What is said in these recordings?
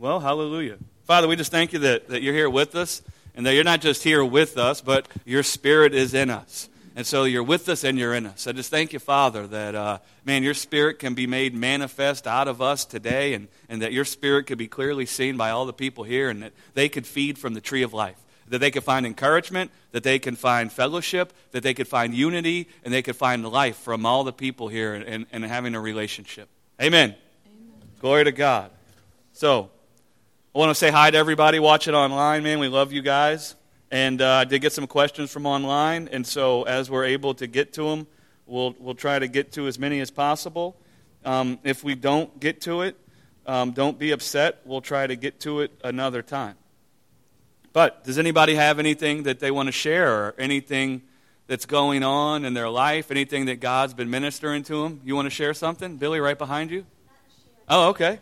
Well, hallelujah. Father, we just thank you that you're here with us, and that you're not just here with us, but your Spirit is in us. And so you're with us and you're in us. I just thank you, Father, that, your Spirit can be made manifest out of us today, and that your Spirit could be clearly seen by all the people here, and that they could feed from the tree of life. That they could find encouragement, that they can find fellowship, that they could find unity, and they could find life from all the people here and having a relationship. Amen. Glory to God. So, I want to say hi to everybody watching online, man. We love you guys. And I did get some questions from online, and so as we're able to get to them, we'll try to get to as many as possible. If we don't get to it, don't be upset. We'll try to get to it another time. But does anybody have anything that they want to share, or anything that's going on in their life, anything that God's been ministering to them? You want to share something? Billy, right behind you? Oh, okay.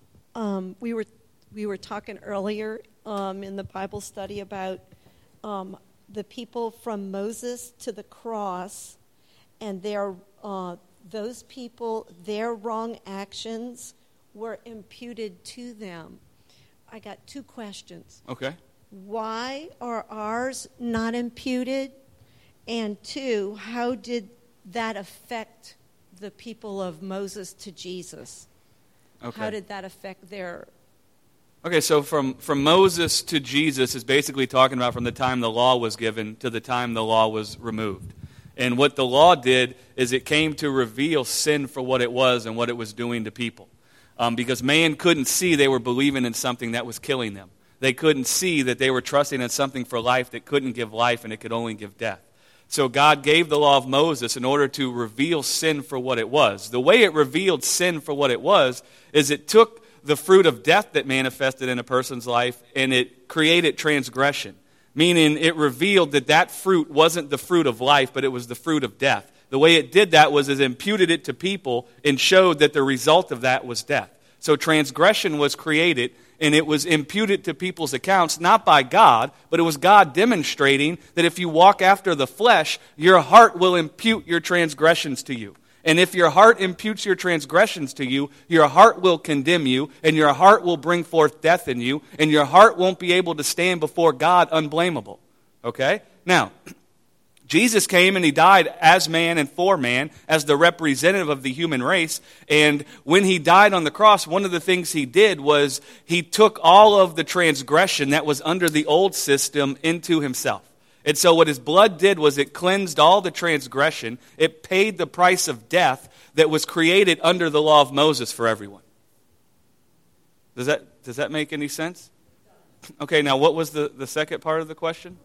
We were talking earlier in the Bible study about the people from Moses to the cross, and those people, their wrong actions were imputed to them. I got two questions. Okay. Why are ours not imputed? And two, how did that affect the people of Moses to Jesus? Okay. How did that affect their... Okay, so from Moses to Jesus is basically talking about from the time the law was given to the time the law was removed. And what the law did is it came to reveal sin for what it was and what it was doing to people. Because man couldn't see they were believing in something that was killing them. They couldn't see that they were trusting in something for life that couldn't give life and it could only give death. So God gave the law of Moses in order to reveal sin for what it was. The way it revealed sin for what it was is it took the fruit of death that manifested in a person's life and it created transgression. Meaning it revealed that fruit wasn't the fruit of life, but it was the fruit of death. The way it did that was it imputed it to people and showed that the result of that was death. So transgression was created, and it was imputed to people's accounts, not by God, but it was God demonstrating that if you walk after the flesh, your heart will impute your transgressions to you. And if your heart imputes your transgressions to you, your heart will condemn you, and your heart will bring forth death in you, and your heart won't be able to stand before God unblameable. Okay? Now, Jesus came and he died as man and for man, as the representative of the human race. And when he died on the cross, one of the things he did was he took all of the transgression that was under the old system into himself. And so what his blood did was it cleansed all the transgression. It paid the price of death that was created under the law of Moses for everyone. Does that make any sense? Okay, now what was the second part of the question?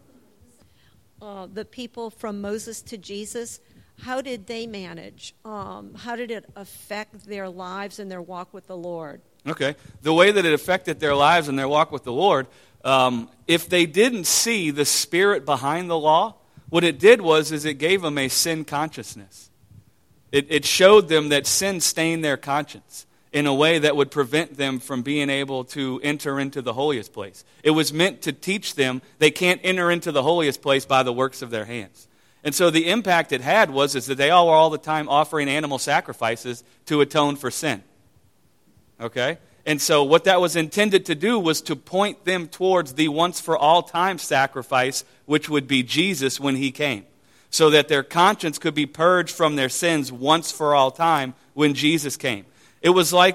The people from Moses to Jesus, how did they manage? How did it affect their lives and their walk with the Lord? Okay. The way that it affected their lives and their walk with the Lord, if they didn't see the spirit behind the law, what it did was it gave them a sin consciousness. It showed them that sin stained their conscience in a way that would prevent them from being able to enter into the holiest place. It was meant to teach them they can't enter into the holiest place by the works of their hands. And so the impact it had was that they all were all the time offering animal sacrifices to atone for sin. Okay? And so what that was intended to do was to point them towards the once-for-all-time sacrifice, which would be Jesus when he came, so that their conscience could be purged from their sins once for all time when Jesus came. It was like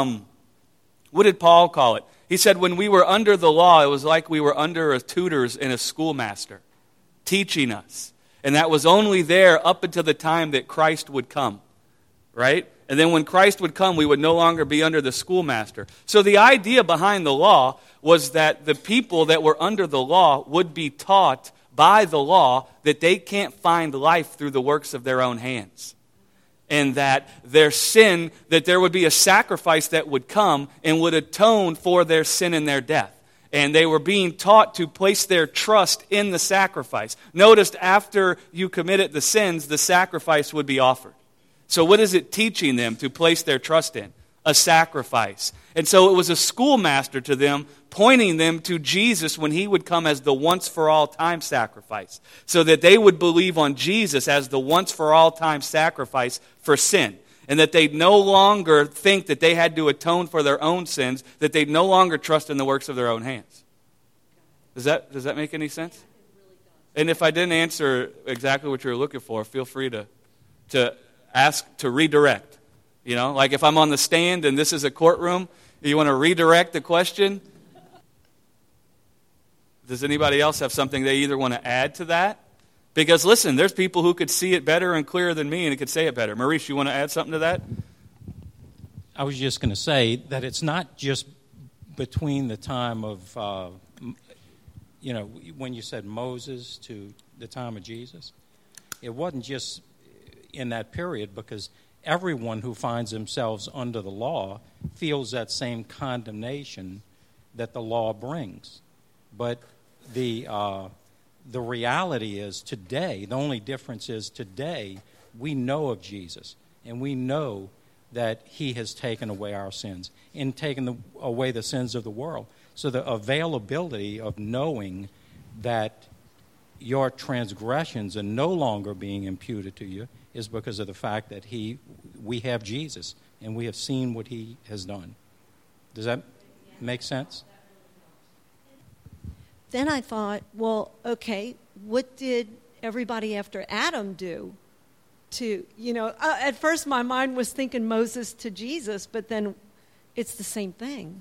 what did Paul call it? He said when we were under the law, it was like we were under a tutors and a schoolmaster teaching us. And that was only there up until the time that Christ would come, right? And then when Christ would come, we would no longer be under the schoolmaster. So the idea behind the law was that the people that were under the law would be taught by the law that they can't find life through the works of their own hands. And that their sin, that there would be a sacrifice that would come and would atone for their sin and their death. And they were being taught to place their trust in the sacrifice. Notice after you committed the sins, the sacrifice would be offered. So what is it teaching them to place their trust in? A sacrifice. And so it was a schoolmaster to them, pointing them to Jesus when he would come as the once-for-all-time sacrifice, so that they would believe on Jesus as the once-for-all-time sacrifice for sin. and that they'd no longer think that they had to atone for their own sins, that they'd no longer trust in the works of their own hands. Does that make any sense? And if I didn't answer exactly what you're looking for, feel free to ask to redirect. You know, like if I'm on the stand and this is a courtroom, you want to redirect the question. Does anybody else have something they either want to add to that? Because listen, there's people who could see it better and clearer than me and could say it better. Maurice, you want to add something to that? I was just going to say that it's not just between the time of, when you said Moses to the time of Jesus. It wasn't just in that period, because everyone who finds themselves under the law feels that same condemnation that the law brings. But the reality is today, the only difference is today we know of Jesus, and we know that he has taken away our sins and taken away the sins of the world. So the availability of knowing that your transgressions are no longer being imputed to you is because of the fact that we have Jesus, and we have seen what he has done. Does that make sense? Then I thought, well, okay, what did everybody after Adam do to, at first my mind was thinking Moses to Jesus, but then it's the same thing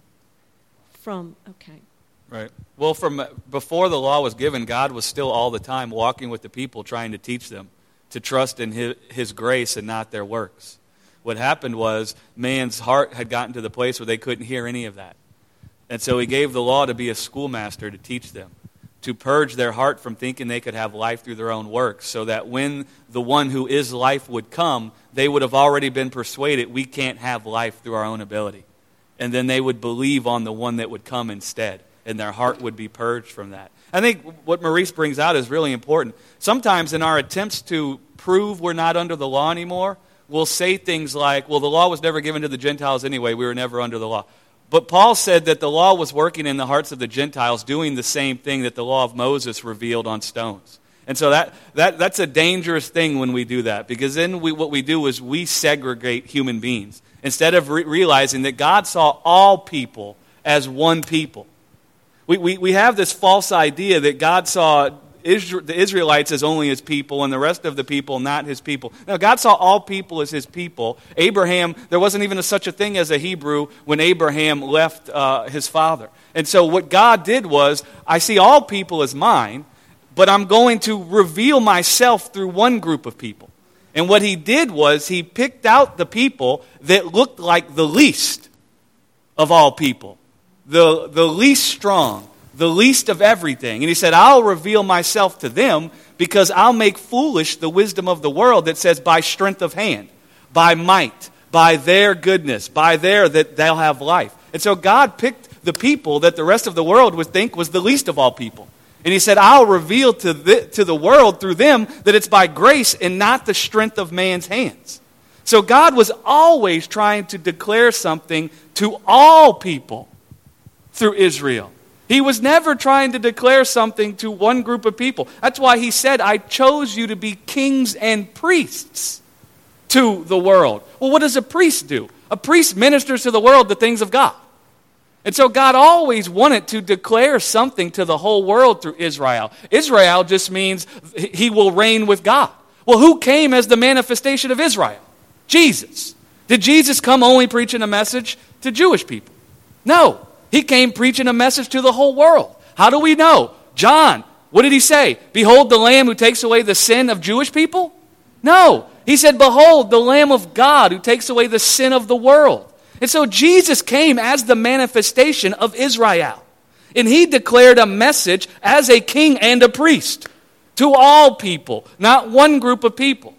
Right. Well, from before the law was given, God was still all the time walking with the people, trying to teach them to trust in his grace and not their works. What happened was man's heart had gotten to the place where they couldn't hear any of that. And so he gave the law to be a schoolmaster to teach them, to purge their heart from thinking they could have life through their own works, so that when the one who is life would come, they would have already been persuaded we can't have life through our own ability. And then they would believe on the one that would come instead, and their heart would be purged from that. I think what Maurice brings out is really important. Sometimes in our attempts to prove we're not under the law anymore, we'll say things like, well, the law was never given to the Gentiles anyway, we were never under the law. But Paul said that the law was working in the hearts of the Gentiles, doing the same thing that the law of Moses revealed on stones. And so that's a dangerous thing when we do that, because then what we do is we segregate human beings, instead of realizing that God saw all people as one people. We have this false idea that God saw the Israelites as only his people and the rest of the people not his people. Now, God saw all people as his people. Abraham, there wasn't even such a thing as a Hebrew when Abraham left his father. And so what God did was, I see all people as mine, but I'm going to reveal myself through one group of people. And what he did was he picked out the people that looked like the least of all people, the least strong, the least of everything. And he said, I'll reveal myself to them because I'll make foolish the wisdom of the world that says by strength of hand, by might, by their goodness, by that they'll have life. And so God picked the people that the rest of the world would think was the least of all people. And he said, I'll reveal to the world through them that it's by grace and not the strength of man's hands. So God was always trying to declare something to all people through Israel. He was never trying to declare something to one group of people. That's why he said, I chose you to be kings and priests to the world. Well, what does a priest do? A priest ministers to the world the things of God. And so God always wanted to declare something to the whole world through Israel. Israel just means he will reign with God. Well, who came as the manifestation of Israel? Jesus. Did Jesus come only preaching a message to Jewish people? No. He came preaching a message to the whole world. How do we know? John, what did he say? Behold the Lamb who takes away the sin of Jewish people? No. He said, behold the Lamb of God who takes away the sin of the world. And so Jesus came as the manifestation of Israel. And he declared a message as a king and a priest to all people, not one group of people.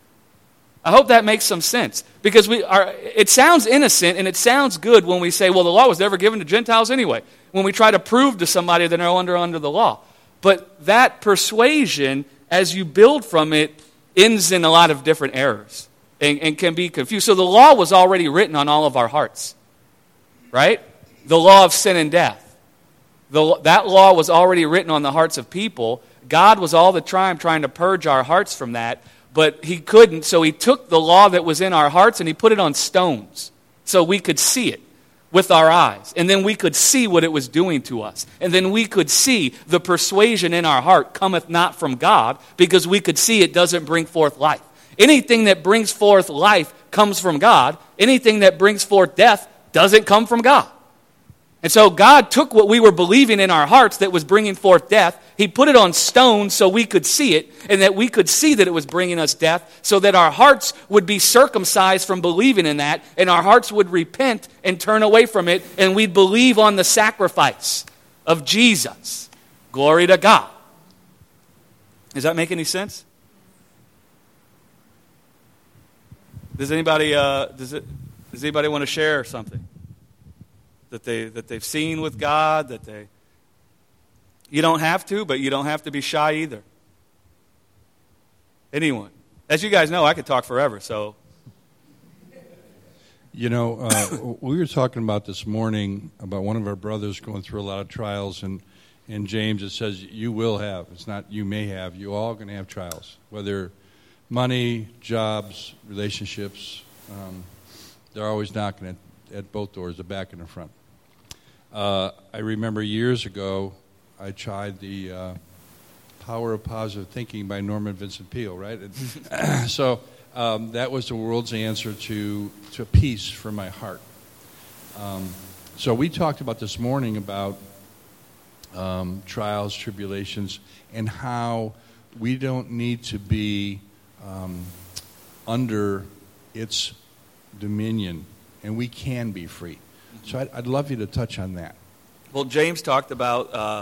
I hope that makes some sense. Because it sounds innocent and it sounds good when we say, well, the law was never given to Gentiles anyway. When we try to prove to somebody that they're under the law. But that persuasion, as you build from it, ends in a lot of different errors. And can be confused. So the law was already written on all of our hearts. Right? The law of sin and death. That law was already written on the hearts of people. God was all the time trying to purge our hearts from that. but he couldn't, so he took the law that was in our hearts and he put it on stones so we could see it with our eyes. And then we could see what it was doing to us. And then we could see the persuasion in our heart cometh not from God, because we could see it doesn't bring forth life. Anything that brings forth life comes from God. Anything that brings forth death doesn't come from God. And so God took what we were believing in our hearts that was bringing forth death. He put it on stone so we could see it, and that we could see that it was bringing us death, so that our hearts would be circumcised from believing in that, and our hearts would repent and turn away from it, and we'd believe on the sacrifice of Jesus. Glory to God. Does that make any sense? Does anybody want to share something that they've seen with God, you don't have to, but you don't have to be shy either. Anyone? As you guys know, I could talk forever, so. You know, we were talking about this morning about one of our brothers going through a lot of trials, and in James it says you will have. It's not you may have. You're all going to have trials, whether money, jobs, relationships. They're always knocking at both doors, the back and the front. I remember years ago, I tried the Power of Positive Thinking by Norman Vincent Peale, right? So that was the world's answer to peace for my heart. So we talked about this morning about trials, tribulations, and how we don't need to be under its dominion, and we can be free. So I'd love you to touch on that. Well, James talked about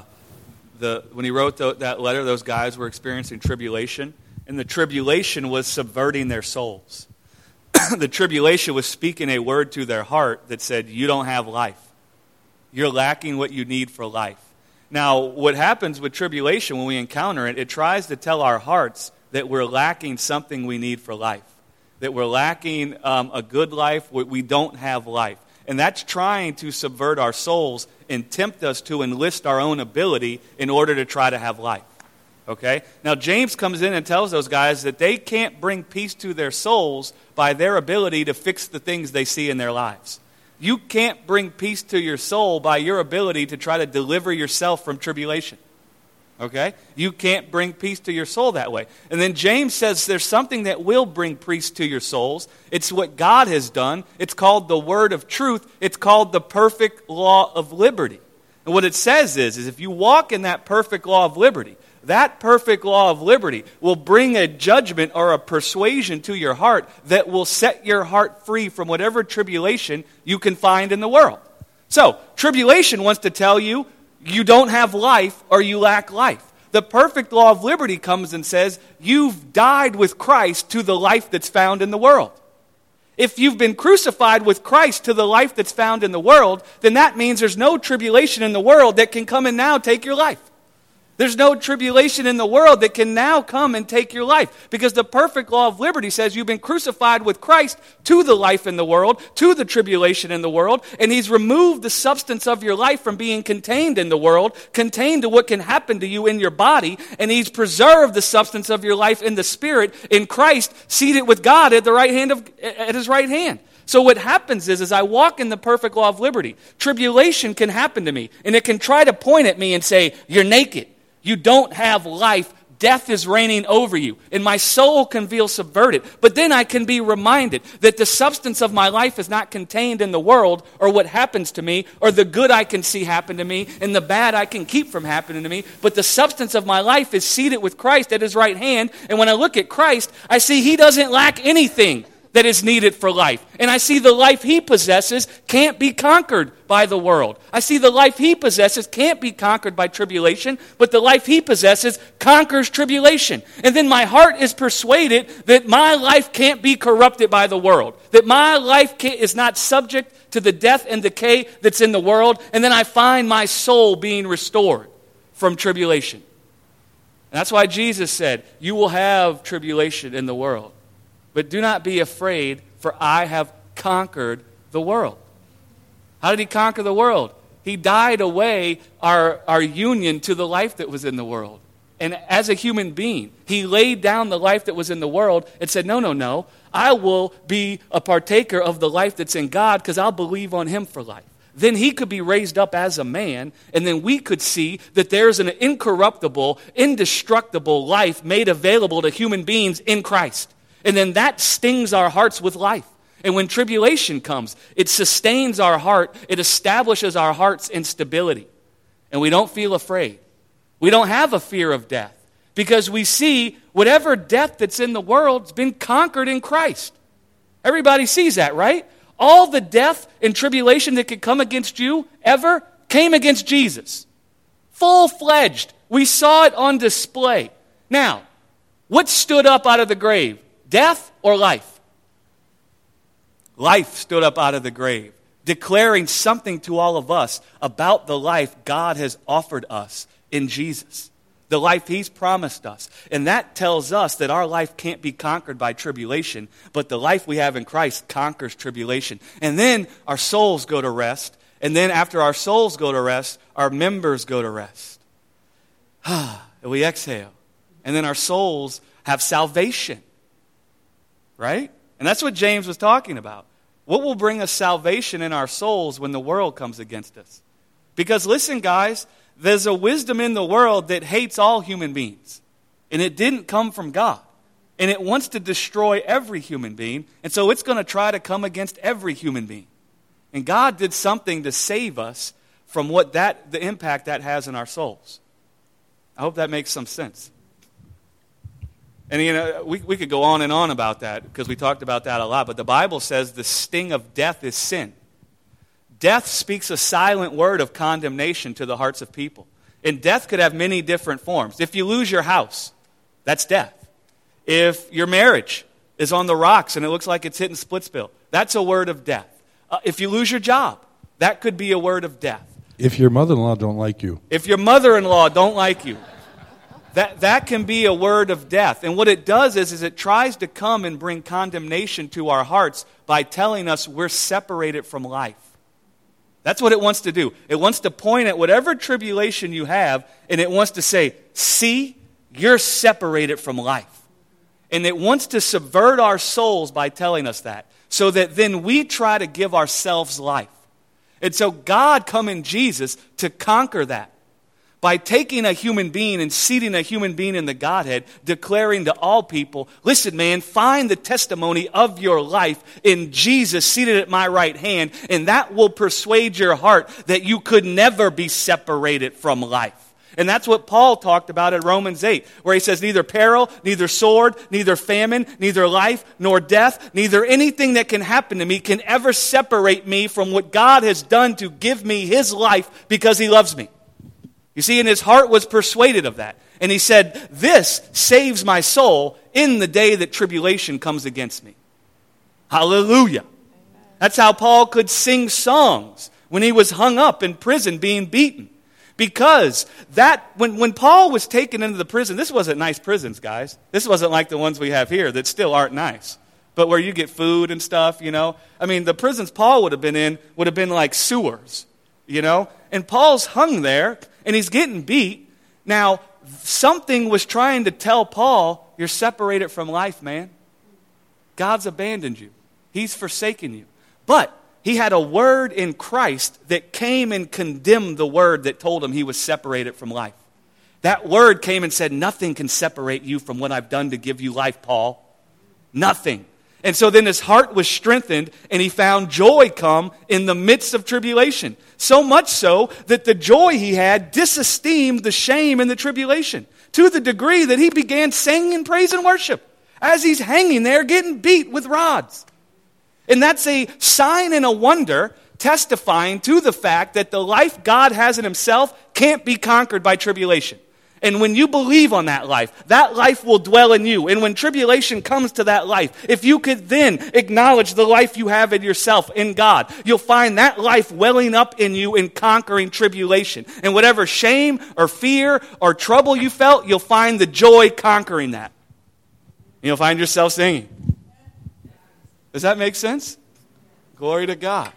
when he wrote that letter, those guys were experiencing tribulation, and the tribulation was subverting their souls. The tribulation was speaking a word to their heart that said, you don't have life. You're lacking what you need for life. Now, what happens with tribulation when we encounter it, it tries to tell our hearts that we're lacking something we need for life, that we're lacking a good life, we don't have life. And that's trying to subvert our souls and tempt us to enlist our own ability in order to try to have life. Okay? Now, James comes in and tells those guys that they can't bring peace to their souls by their ability to fix the things they see in their lives. You can't bring peace to your soul by your ability to try to deliver yourself from tribulation. Okay? You can't bring peace to your soul that way. And then James says there's something that will bring peace to your souls. It's what God has done. It's called the word of truth. It's called the perfect law of liberty. And what it says is if you walk in that perfect law of liberty, that perfect law of liberty will bring a judgment or a persuasion to your heart that will set your heart free from whatever tribulation you can find in the world. So, tribulation wants to tell you you don't have life or you lack life. The perfect law of liberty comes and says, you've died with Christ to the life that's found in the world. If you've been crucified with Christ to the life that's found in the world, then that means there's no tribulation in the world that can come and now take your life. There's no tribulation in the world that can now come and take your life. Because the perfect law of liberty says you've been crucified with Christ to the life in the world, to the tribulation in the world, and He's removed the substance of your life from being contained in the world, contained to what can happen to you in your body, and He's preserved the substance of your life in the Spirit, in Christ, seated with God at His right hand. So what happens is, as I walk in the perfect law of liberty, tribulation can happen to me, and it can try to point at me and say, you're naked. You don't have life. Death is reigning over you. And my soul can feel subverted. But then I can be reminded that the substance of my life is not contained in the world or what happens to me or the good I can see happen to me and the bad I can keep from happening to me. But the substance of my life is seated with Christ at His right hand. And when I look at Christ, I see He doesn't lack anything that is needed for life. And I see the life He possesses can't be conquered by the world. I see the life He possesses can't be conquered by tribulation, but the life He possesses conquers tribulation. And then my heart is persuaded that my life can't be corrupted by the world, that my life is not subject to the death and decay that's in the world, and then I find my soul being restored from tribulation. And that's why Jesus said, you will have tribulation in the world. But do not be afraid, for I have conquered the world. How did He conquer the world? He died away our union to the life that was in the world. And as a human being, he laid down the life that was in the world and said, no, I will be a partaker of the life that's in God because I'll believe on him for life. Then he could be raised up as a man, and then we could see that there's an incorruptible, indestructible life made available to human beings in Christ. And then that stings our hearts with life. And when tribulation comes, it sustains our heart, it establishes our hearts in stability. And we don't feel afraid. We don't have a fear of death because we see whatever death that's in the world has been conquered in Christ. Everybody sees that, right? All the death and tribulation that could come against you ever came against Jesus. Full-fledged. We saw it on display. Now, what stood up out of the grave? Death or life? Life stood up out of the grave, declaring something to all of us about the life God has offered us in Jesus, the life he's promised us. And that tells us that our life can't be conquered by tribulation, but the life we have in Christ conquers tribulation. And then our souls go to rest, and then after our souls go to rest, our members go to rest. And we exhale. And then our souls have salvation, right? And that's what James was talking about. What will bring us salvation in our souls when the world comes against us? Because listen, guys, there's a wisdom in the world that hates all human beings. And it didn't come from God. And it wants to destroy every human being. And so it's going to try to come against every human being. And God did something to save us from the impact that has in our souls. I hope that makes some sense. And we could go on and on about that because we talked about that a lot. But the Bible says the sting of death is sin. Death speaks a silent word of condemnation to the hearts of people. And death could have many different forms. If you lose your house, that's death. If your marriage is on the rocks and it looks like it's hitting Splitsville, that's a word of death. If you lose your job, that could be a word of death. If your mother-in-law don't like you. If your mother-in-law don't like you, that can be a word of death. And what it does is it tries to come and bring condemnation to our hearts by telling us we're separated from life. That's what it wants to do. It wants to point at whatever tribulation you have, and it wants to say, see, you're separated from life. And it wants to subvert our souls by telling us that, so that then we try to give ourselves life. And so God come in Jesus to conquer that by taking a human being and seating a human being in the Godhead, declaring to all people, listen, man, find the testimony of your life in Jesus seated at my right hand, and that will persuade your heart that you could never be separated from life. And that's what Paul talked about in Romans 8, where he says, neither peril, neither sword, neither famine, neither life, nor death, neither anything that can happen to me can ever separate me from what God has done to give me his life because he loves me. You see, and his heart was persuaded of that. And he said, this saves my soul in the day that tribulation comes against me. Hallelujah. That's how Paul could sing songs when he was hung up in prison being beaten. Because when Paul was taken into the prison, this wasn't nice prisons, guys. This wasn't like the ones we have here that still aren't nice. But where you get food and stuff, I mean, the prisons Paul would have been in would have been like sewers, And Paul's hung there, and he's getting beat. Now, something was trying to tell Paul, you're separated from life, man. God's abandoned you. He's forsaken you. But he had a word in Christ that came and condemned the word that told him he was separated from life. That word came and said, nothing can separate you from what I've done to give you life, Paul. Nothing. And so then his heart was strengthened, and he found joy come in the midst of tribulation. So much so that the joy he had disesteemed the shame and the tribulation, to the degree that he began singing praise and worship as he's hanging there getting beat with rods. And that's a sign and a wonder testifying to the fact that the life God has in himself can't be conquered by tribulation. And when you believe on that life will dwell in you. And when tribulation comes to that life, if you could then acknowledge the life you have in yourself, in God, you'll find that life welling up in you and conquering tribulation. And whatever shame or fear or trouble you felt, you'll find the joy conquering that. And you'll find yourself singing. Does that make sense? Glory to God.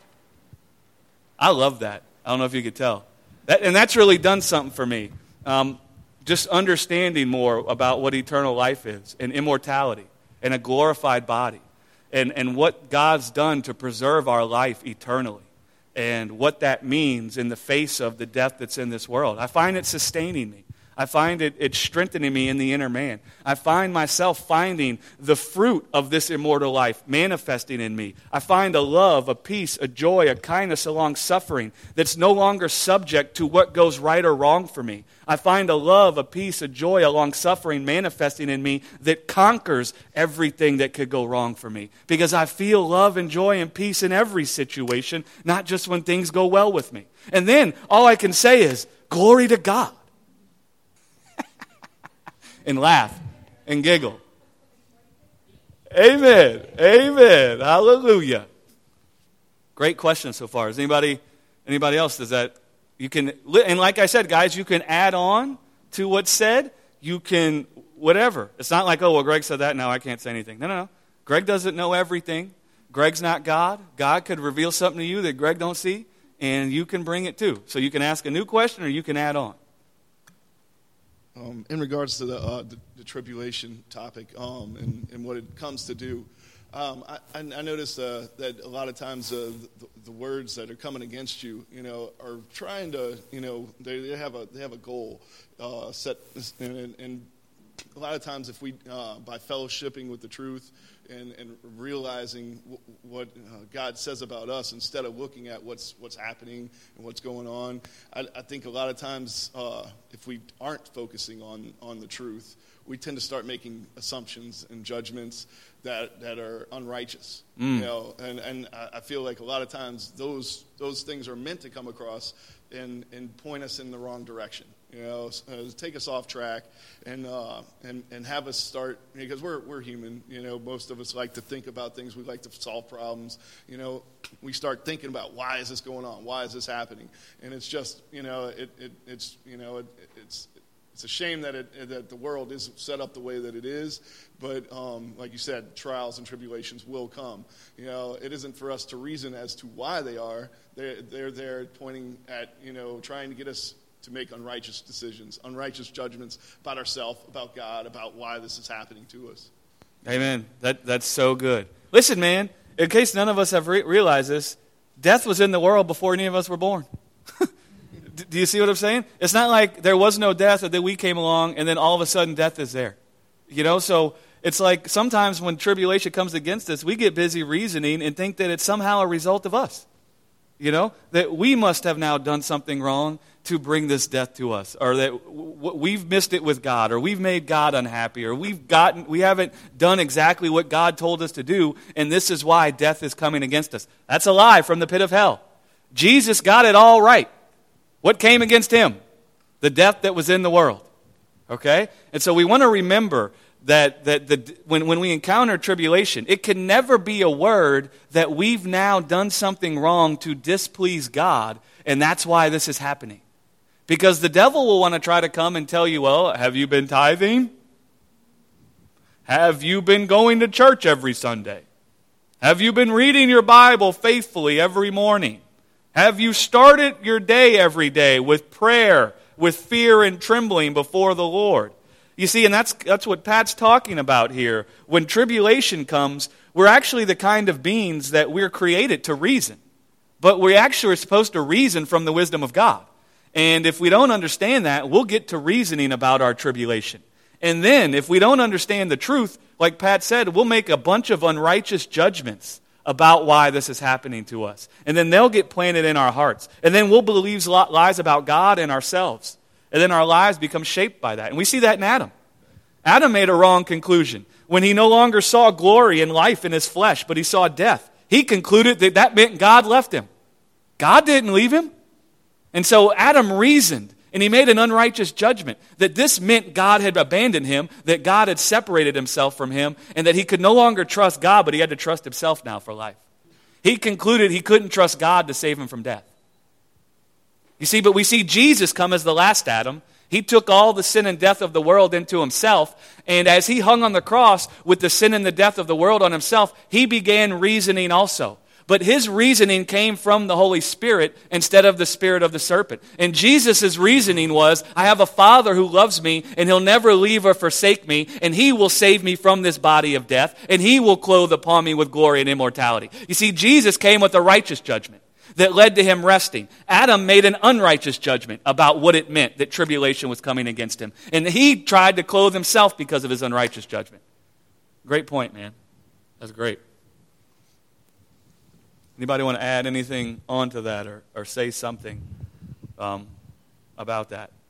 I love that. I don't know if you could tell. And that's really done something for me. just understanding more about what eternal life is and immortality and a glorified body and what God's done to preserve our life eternally and what that means in the face of the death that's in this world. I find it sustaining me. I find it strengthening me in the inner man. I find myself finding the fruit of this immortal life manifesting in me. I find a love, a peace, a joy, a kindness, a long-suffering that's no longer subject to what goes right or wrong for me. I find a love, a peace, a joy, a long-suffering manifesting in me that conquers everything that could go wrong for me. Because I feel love and joy and peace in every situation, not just when things go well with me. And then all I can say is, glory to God. And laugh and giggle. Amen. Amen. Hallelujah. Great question so far. Is anybody else? Does that you can? And like I said, guys, you can add on to what's said. You can whatever. It's not like, oh well, Greg said that. Now I can't say anything. No. Greg doesn't know everything. Greg's not God. God could reveal something to you that Greg don't see, and you can bring it too. So you can ask a new question, or you can add on. In regards to the tribulation topic and what it comes to do, I noticed that a lot of times the words that are coming against you, are trying to, they have a goal set, and a lot of times if we by fellowshipping with the truth and realizing what God says about us instead of looking at what's happening and what's going on, I think a lot of times if we aren't focusing on the truth, we tend to start making assumptions and judgments that are unrighteous. And I feel like a lot of times those things are meant to come across and point us in the wrong direction. Take us off track and have us start, because we're human. Most of us like to think about things. We like to solve problems. We start thinking about why is this going on? Why is this happening? And it's just it's a shame that the world is set up the way that it is. But like you said, trials and tribulations will come. It isn't for us to reason as to why they are. They're there pointing at trying to get us to make unrighteous decisions, unrighteous judgments about ourselves, about God, about why this is happening to us. Amen. That's so good. Listen, man, in case none of us have realized this, death was in the world before any of us were born. Do you see what I'm saying? It's not like there was no death and then we came along and then all of a sudden death is there. So it's like sometimes when tribulation comes against us, we get busy reasoning and think that it's somehow a result of us. That we must have now done something wrong to bring this death to us, or that we've missed it with God, or we've made God unhappy, or we haven't done exactly what God told us to do, and this is why death is coming against us. That's a lie from the pit of hell. Jesus got it all right. What came against him? The death that was in the world. Okay? And so we want to remember that when we encounter tribulation, it can never be a word that we've now done something wrong to displease God, and that's why this is happening. Because the devil will want to try to come and tell you, well, have you been tithing? Have you been going to church every Sunday? Have you been reading your Bible faithfully every morning? Have you started your day every day with prayer, with fear and trembling before the Lord? You see, and that's what Pat's talking about here. When tribulation comes, we're actually the kind of beings that we're created to reason. But we actually are supposed to reason from the wisdom of God. And if we don't understand that, we'll get to reasoning about our tribulation. And then, if we don't understand the truth, like Pat said, we'll make a bunch of unrighteous judgments about why this is happening to us. And then they'll get planted in our hearts. And then we'll believe lies about God and ourselves. And then our lives become shaped by that. And we see that in Adam. Adam made a wrong conclusion. When he no longer saw glory and life in his flesh, but he saw death, he concluded that meant God left him. God didn't leave him. And so Adam reasoned, and he made an unrighteous judgment that this meant God had abandoned him, that God had separated himself from him, and that he could no longer trust God, but he had to trust himself now for life. He concluded he couldn't trust God to save him from death. You see, but we see Jesus come as the last Adam. He took all the sin and death of the world into himself, and as he hung on the cross with the sin and the death of the world on himself, he began reasoning also. but his reasoning came from the Holy Spirit instead of the spirit of the serpent. And Jesus' reasoning was, I have a Father who loves me, and he'll never leave or forsake me, and he will save me from this body of death, and he will clothe upon me with glory and immortality. You see, Jesus came with a righteous judgment that led to him resting. Adam made an unrighteous judgment about what it meant that tribulation was coming against him. And he tried to clothe himself because of his unrighteous judgment. Great point, man. That's great. Anybody want to add anything onto that or say something about that?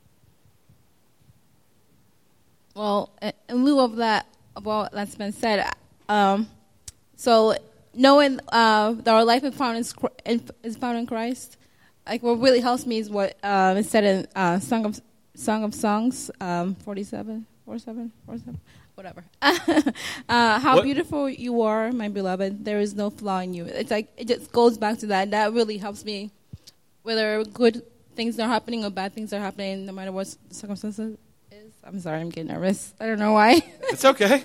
Well, in lieu of that, of all that's been said, so knowing that our life is found in Christ, like what really helps me is what is said in Song of Songs 47, whatever. How what? Beautiful you are, my beloved. There is no flaw in you. It's like it just goes back to that. That really helps me, whether good things are happening or bad things are happening, no matter what the circumstances is. I'm sorry, I'm getting nervous. I don't know why. It's okay.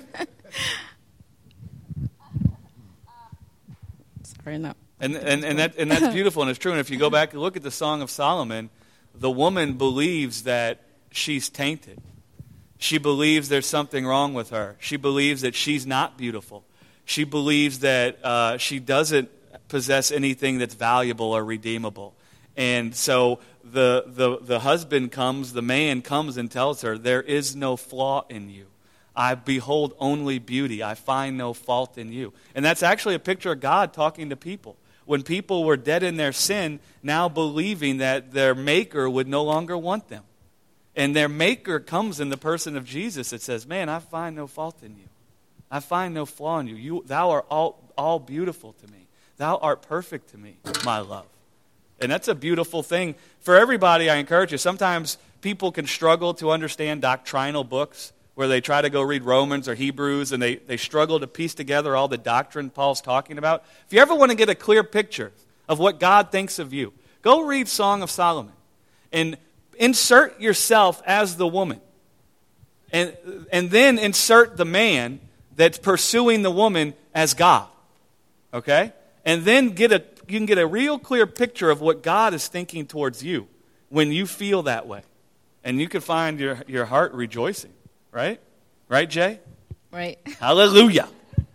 Sorry, no. And that's beautiful and it's true. And if you go back and look at the Song of Solomon, the woman believes that she's tainted. She believes there's something wrong with her. She believes that she's not beautiful. She believes that she doesn't possess anything that's valuable or redeemable. And so the husband comes, the man comes and tells her, there is no flaw in you. I behold only beauty. I find no fault in you. And that's actually a picture of God talking to people. When people were dead in their sin, now believing that their Maker would no longer want them. And their Maker comes in the person of Jesus that says, man, I find no fault in you. I find no flaw in you. Thou art all beautiful to me. Thou art perfect to me, my love. And that's a beautiful thing. For everybody, I encourage you, sometimes people can struggle to understand doctrinal books where they try to go read Romans or Hebrews and they struggle to piece together all the doctrine Paul's talking about. If you ever want to get a clear picture of what God thinks of you, go read Song of Solomon and insert yourself as the woman. And then insert the man that's pursuing the woman as God. Okay? And then you can get a real clear picture of what God is thinking towards you when you feel that way. And you can find your heart rejoicing. Right? Right, Jay? Right. Hallelujah.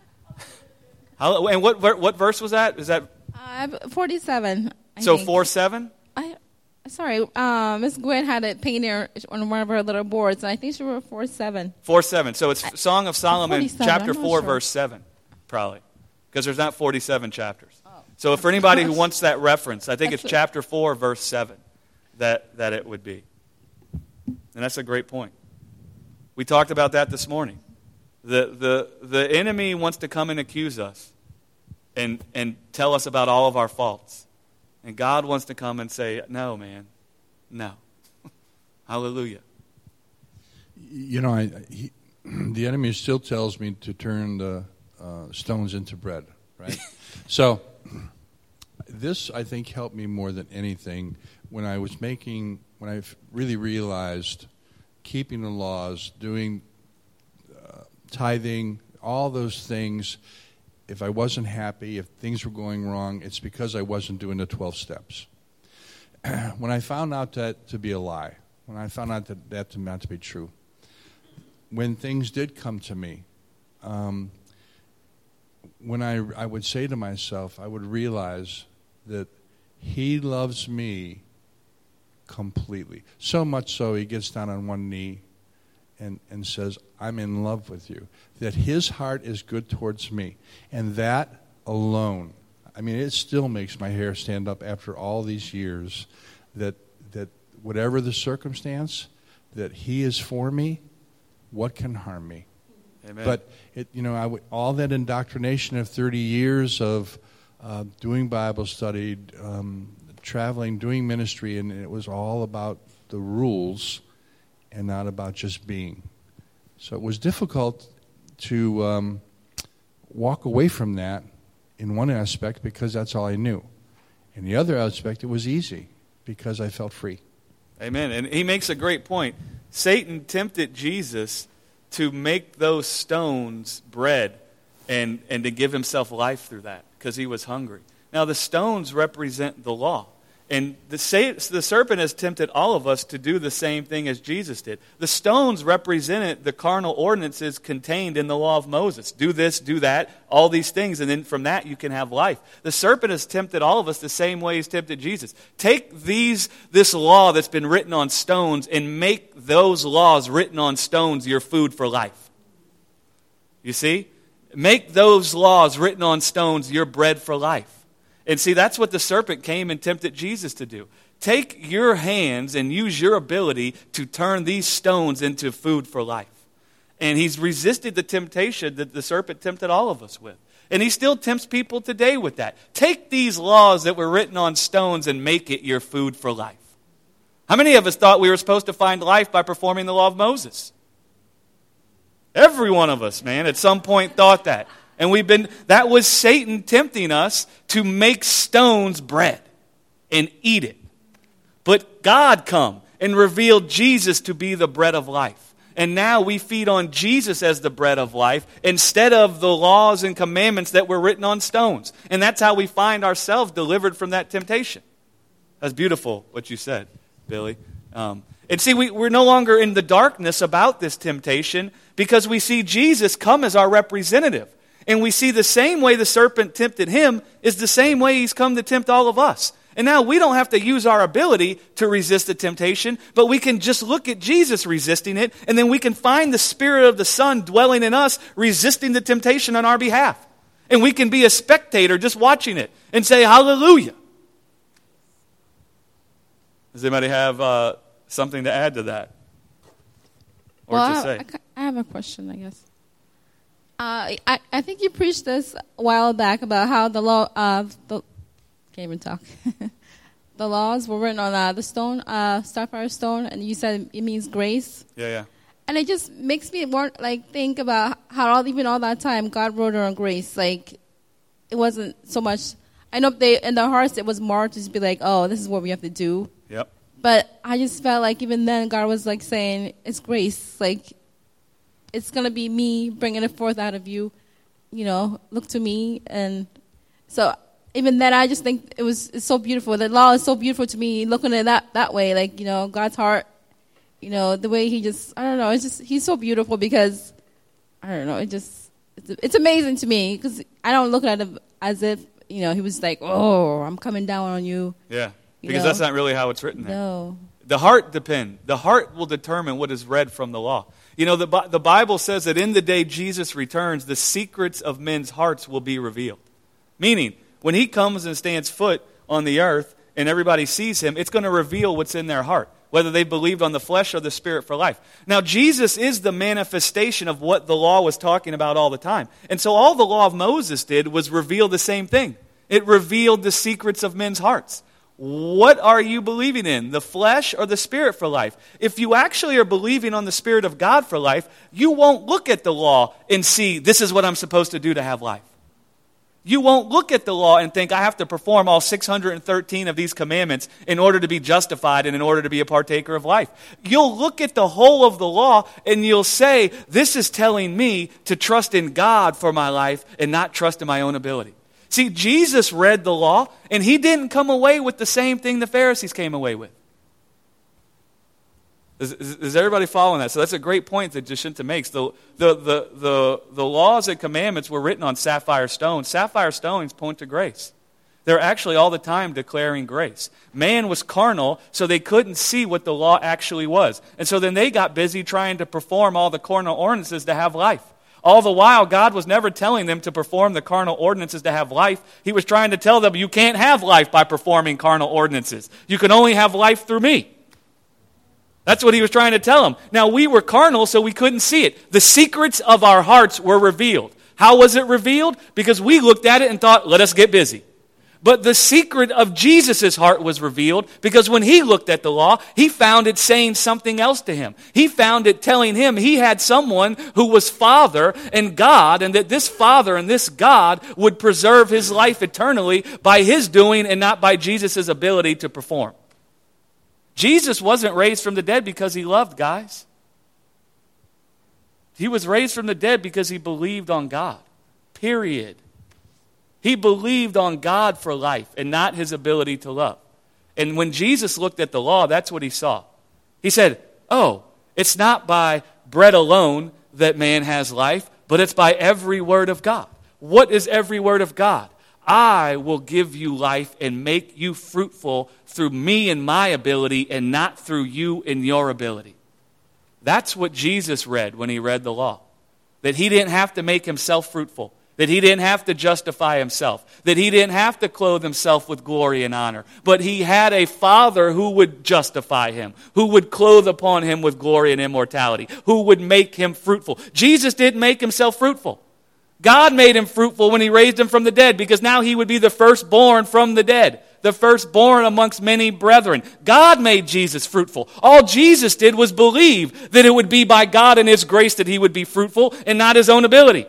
And what verse was that? Is that 47? So 4:7? Sorry, Miss Gwen had it painted on one of her little boards, and I think she wrote 4:7. 4:7. So it's Song of Solomon, chapter 4, sure. verse 7, probably, because there's not 47 chapters. Oh. So for anybody who wants that reference, I think it's chapter 4, verse 7, that it would be. And that's a great point. We talked about that this morning. The enemy wants to come and accuse us and tell us about all of our faults. And God wants to come and say, no, man, no. Hallelujah. You know, the enemy still tells me to turn the stones into bread, right? So this, I think, helped me more than anything when I really realized keeping the laws, doing tithing, all those things. If I wasn't happy, if things were going wrong, it's because I wasn't doing the 12 steps. When I found out that to be a lie, when I found out that not to be true, when things did come to me, when I would say to myself, I would realize that he loves me completely. So much so he gets down on one knee and says, I'm in love with you. That his heart is good towards me. And that alone, I mean, it still makes my hair stand up after all these years, that whatever the circumstance, that he is for me, what can harm me? Amen. But, all that indoctrination of 30 years of doing Bible study, traveling, doing ministry, and it was all about the rules and not about just being. So it was difficult to walk away from that in one aspect because that's all I knew. In the other aspect, it was easy because I felt free. Amen. And he makes a great point. Satan tempted Jesus to make those stones bread and to give himself life through that because he was hungry. Now the stones represent the law. And the serpent has tempted all of us to do the same thing as Jesus did. The stones represented the carnal ordinances contained in the law of Moses. Do this, do that, all these things, and then from that you can have life. The serpent has tempted all of us the same way he's tempted Jesus. Take this law that's been written on stones and make those laws written on stones your food for life. You see? Make those laws written on stones your bread for life. And see, that's what the serpent came and tempted Jesus to do. Take your hands and use your ability to turn these stones into food for life. And he's resisted the temptation that the serpent tempted all of us with. And he still tempts people today with that. Take these laws that were written on stones and make it your food for life. How many of us thought we were supposed to find life by performing the law of Moses? Every one of us, man, at some point thought that. And that was Satan tempting us to make stones bread and eat it. But God come and revealed Jesus to be the bread of life. And now we feed on Jesus as the bread of life instead of the laws and commandments that were written on stones. And that's how we find ourselves delivered from that temptation. That's beautiful what you said, Billy. And see, we're no longer in the darkness about this temptation because we see Jesus come as our representative. And we see the same way the serpent tempted him is the same way he's come to tempt all of us. And now we don't have to use our ability to resist the temptation, but we can just look at Jesus resisting it, and then we can find the Spirit of the Son dwelling in us, resisting the temptation on our behalf. And we can be a spectator just watching it and say, hallelujah. Does anybody have something to add to that? Or to say? I have a question, I guess. I think you preached this a while back about how the law can't even talk. The laws were written on the stone, sapphire stone, and you said it means grace. Yeah. And it just makes me think about how all that time God wrote it on grace. Like it wasn't so much. I know in their hearts it was more to just be like, oh, this is what we have to do. Yep. But I just felt like even then God was like saying it's grace, like. It's going to be me bringing it forth out of you, look to me. And so even then, I just think it's so beautiful. The law is so beautiful to me, looking at it that way, like, God's heart, the way he just, I don't know, he's so beautiful because, I don't know, it's amazing to me because I don't look at him as if, he was like, oh, I'm coming down on you. Yeah, because that's not really how it's written there. No. The heart will determine what is read from the law. The Bible says that in the day Jesus returns, the secrets of men's hearts will be revealed. Meaning, when he comes and stands foot on the earth and everybody sees him, it's going to reveal what's in their heart, whether they believed on the flesh or the Spirit for life. Now, Jesus is the manifestation of what the law was talking about all the time. And so all the law of Moses did was reveal the same thing. It revealed the secrets of men's hearts. What are you believing in, the flesh or the Spirit for life? If you actually are believing on the Spirit of God for life, you won't look at the law and see, this is what I'm supposed to do to have life. You won't look at the law and think, I have to perform all 613 of these commandments in order to be justified and in order to be a partaker of life. You'll look at the whole of the law and you'll say, this is telling me to trust in God for my life and not trust in my own ability. See, Jesus read the law, and he didn't come away with the same thing the Pharisees came away with. Is everybody following that? So that's a great point that Jacinta makes. The laws and commandments were written on sapphire stone. Sapphire stones point to grace. They're actually all the time declaring grace. Man was carnal, so they couldn't see what the law actually was. And so then they got busy trying to perform all the carnal ordinances to have life. All the while, God was never telling them to perform the carnal ordinances to have life. He was trying to tell them, you can't have life by performing carnal ordinances. You can only have life through me. That's what he was trying to tell them. Now, we were carnal, so we couldn't see it. The secrets of our hearts were revealed. How was it revealed? Because we looked at it and thought, let us get busy. But the secret of Jesus' heart was revealed because when he looked at the law, he found it saying something else to him. He found it telling him he had someone who was Father and God, and that this Father and this God would preserve his life eternally by his doing and not by Jesus' ability to perform. Jesus wasn't raised from the dead because he loved, guys. He was raised from the dead because he believed on God. Period. He believed on God for life and not his ability to love. And when Jesus looked at the law, that's what he saw. He said, oh, it's not by bread alone that man has life, but it's by every word of God. What is every word of God? I will give you life and make you fruitful through me and my ability and not through you and your ability. That's what Jesus read when he read the law. That he didn't have to make himself fruitful. That he didn't have to justify himself. That he didn't have to clothe himself with glory and honor. But he had a Father who would justify him. Who would clothe upon him with glory and immortality. Who would make him fruitful. Jesus didn't make himself fruitful. God made him fruitful when he raised him from the dead, because now he would be the firstborn from the dead. The firstborn amongst many brethren. God made Jesus fruitful. All Jesus did was believe that it would be by God and his grace that he would be fruitful and not his own ability.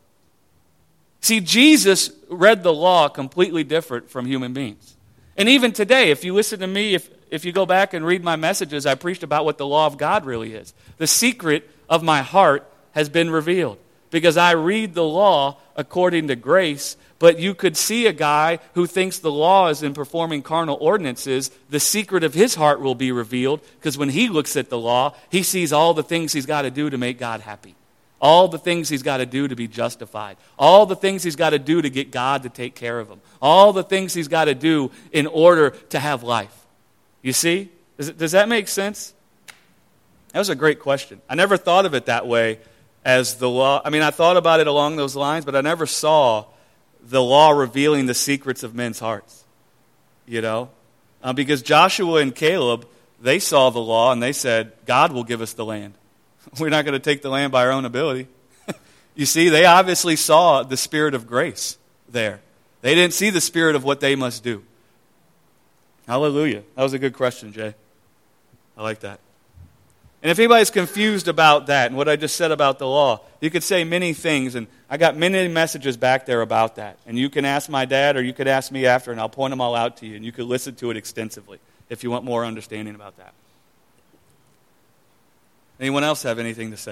See, Jesus read the law completely different from human beings. And even today, if you listen to me, if you go back and read my messages, I preached about what the law of God really is. The secret of my heart has been revealed, because I read the law according to grace. But you could see a guy who thinks the law is in performing carnal ordinances. The secret of his heart will be revealed, because when he looks at the law, he sees all the things he's got to do to make God happy. All the things he's got to do to be justified. All the things he's got to do to get God to take care of him. All the things he's got to do in order to have life. You see? Does that make sense? That was a great question. I never thought of it that way as the law. I mean, I thought about it along those lines, but I never saw the law revealing the secrets of men's hearts. You know? Because Joshua and Caleb, they saw the law and they said, God will give us the land. We're not going to take the land by our own ability. You see, they obviously saw the spirit of grace there. They didn't see the spirit of what they must do. Hallelujah. That was a good question, Jay. I like that. And if anybody's confused about that and what I just said about the law, you could say many things, and I got many messages back there about that. And you can ask my dad, or you could ask me after, and I'll point them all out to you, and you could listen to it extensively if you want more understanding about that. Anyone else have anything to say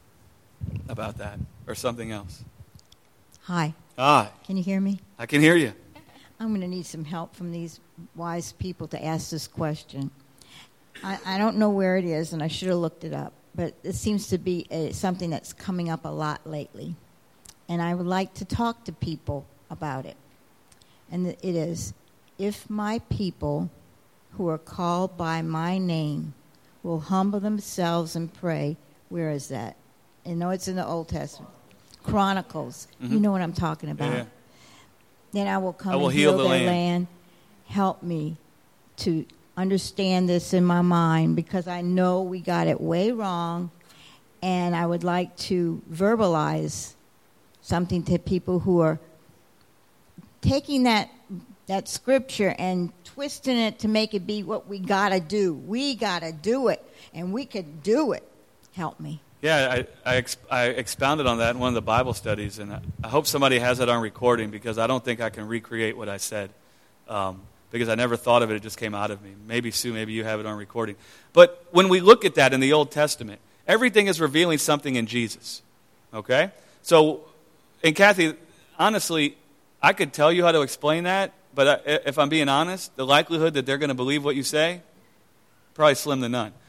about that or something else? Hi. Hi. Can you hear me? I can hear you. I'm going to need some help from these wise people to ask this question. I don't know where it is, and I should have looked it up, but it seems to be something that's coming up a lot lately. And I would like to talk to people about it. And it is, if my people who are called by my name will humble themselves and pray. Where is that? I know it's in the Old Testament. Chronicles. Mm-hmm. You know what I'm talking about. Yeah. Then I will come and heal their land. Help me to understand this in my mind, because I know we got it way wrong, and I would like to verbalize something to people who are taking that scripture and twisting it to make it be what we got to do. We got to do it, and we could do it. Help me. Yeah, I expounded on that in one of the Bible studies, and I hope somebody has it on recording, because I don't think I can recreate what I said, because I never thought of it. It just came out of me. Maybe, Sue, maybe you have it on recording. But when we look at that in the Old Testament, everything is revealing something in Jesus, okay? So, and Kathy, honestly, I could tell you how to explain that, but if I'm being honest, the likelihood that they're going to believe what you say, probably slim to none.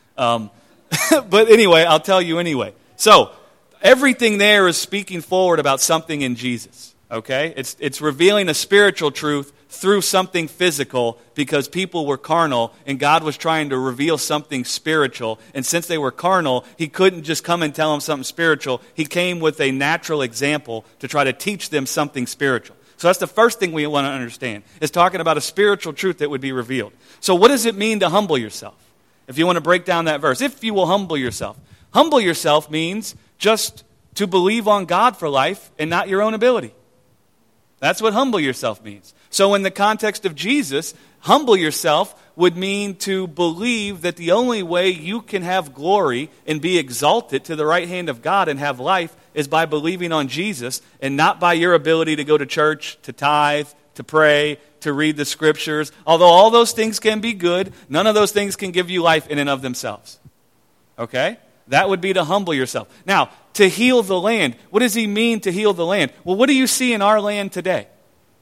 But anyway, I'll tell you anyway. So, everything there is speaking forward about something in Jesus, okay? It's revealing a spiritual truth through something physical, because people were carnal, and God was trying to reveal something spiritual. And since they were carnal, he couldn't just come and tell them something spiritual. He came with a natural example to try to teach them something spiritual. So that's the first thing we want to understand, is talking about a spiritual truth that would be revealed. So what does it mean to humble yourself? If you want to break down that verse, if you will humble yourself means just to believe on God for life and not your own ability. That's what humble yourself means. So in the context of Jesus, humble yourself would mean to believe that the only way you can have glory and be exalted to the right hand of God and have life is by believing on Jesus, and not by your ability to go to church, to tithe, to pray, to read the scriptures. Although all those things can be good, none of those things can give you life in and of themselves. Okay? That would be to humble yourself. Now, to heal the land. What does he mean to heal the land? Well, what do you see in our land today?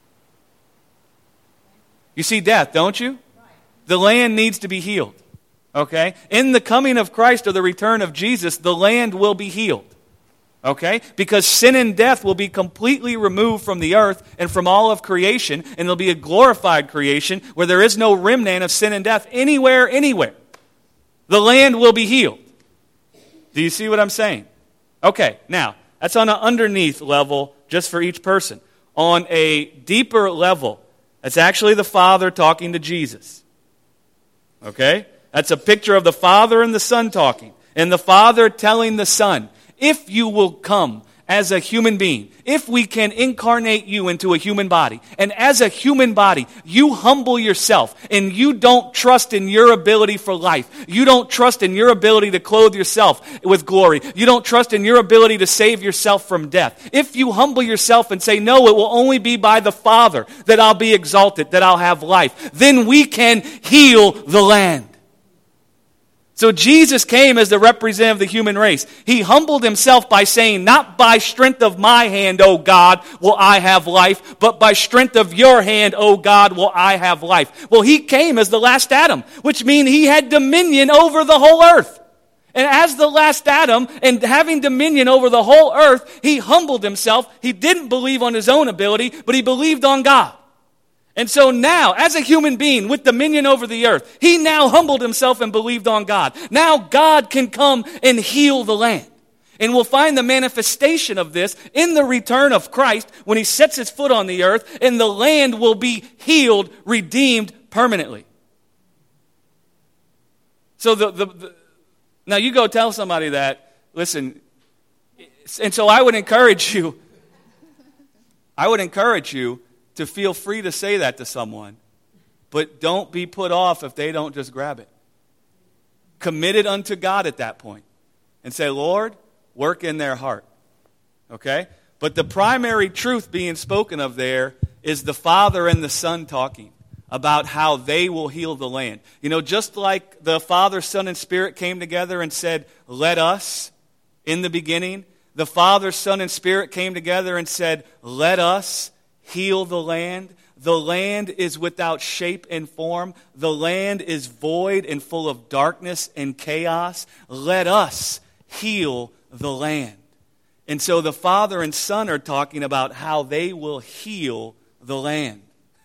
You see death, don't you? The land needs to be healed. Okay? In the coming of Christ or the return of Jesus, the land will be healed. Okay? Because sin and death will be completely removed from the earth and from all of creation, and there'll be a glorified creation where there is no remnant of sin and death anywhere. The land will be healed. Do you see what I'm saying? Okay, now, that's on an underneath level just for each person. On a deeper level, that's actually the Father talking to Jesus. Okay? That's a picture of the Father and the Son talking. And the Father telling the Son, if you will come as a human being, if we can incarnate you into a human body, and as a human body, you humble yourself, and you don't trust in your ability for life. You don't trust in your ability to clothe yourself with glory. You don't trust in your ability to save yourself from death. If you humble yourself and say, no, it will only be by the Father that I'll be exalted, that I'll have life, then we can heal the land. So Jesus came as the representative of the human race. He humbled himself by saying, not by strength of my hand, O God, will I have life, but by strength of your hand, O God, will I have life. Well, he came as the last Adam, which means he had dominion over the whole earth. And as the last Adam, and having dominion over the whole earth, he humbled himself. He didn't believe on his own ability, but he believed on God. And so now, as a human being with dominion over the earth, he now humbled himself and believed on God. Now God can come and heal the land. And we'll find the manifestation of this in the return of Christ when he sets his foot on the earth, and the land will be healed, redeemed permanently. So now you go tell somebody that, listen, and so I would encourage you to feel free to say that to someone, but don't be put off if they don't just grab it. Commit it unto God at that point and say, Lord, work in their heart. Okay? But the primary truth being spoken of there is the Father and the Son talking about how they will heal the land. You know, just like the Father, Son, and Spirit came together and said, let us, in the beginning, the Father, Son, and Spirit came together and said, let us heal the land. The land is without shape and form. The land is void and full of darkness and chaos. Let us heal the land. And so the Father and Son are talking about how they will heal the land.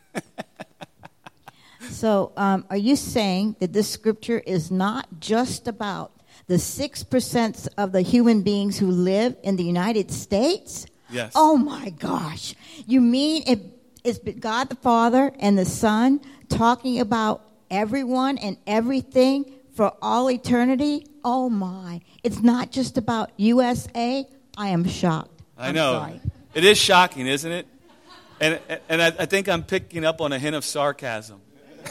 So are you saying that this scripture is not just about the 6% of the human beings who live in the United States? Yes. Oh, my gosh. You mean it's God the Father and the Son talking about everyone and everything for all eternity? Oh, my. It's not just about USA? I am shocked. I know. Sorry. It is shocking, isn't it? And I think I'm picking up on a hint of sarcasm.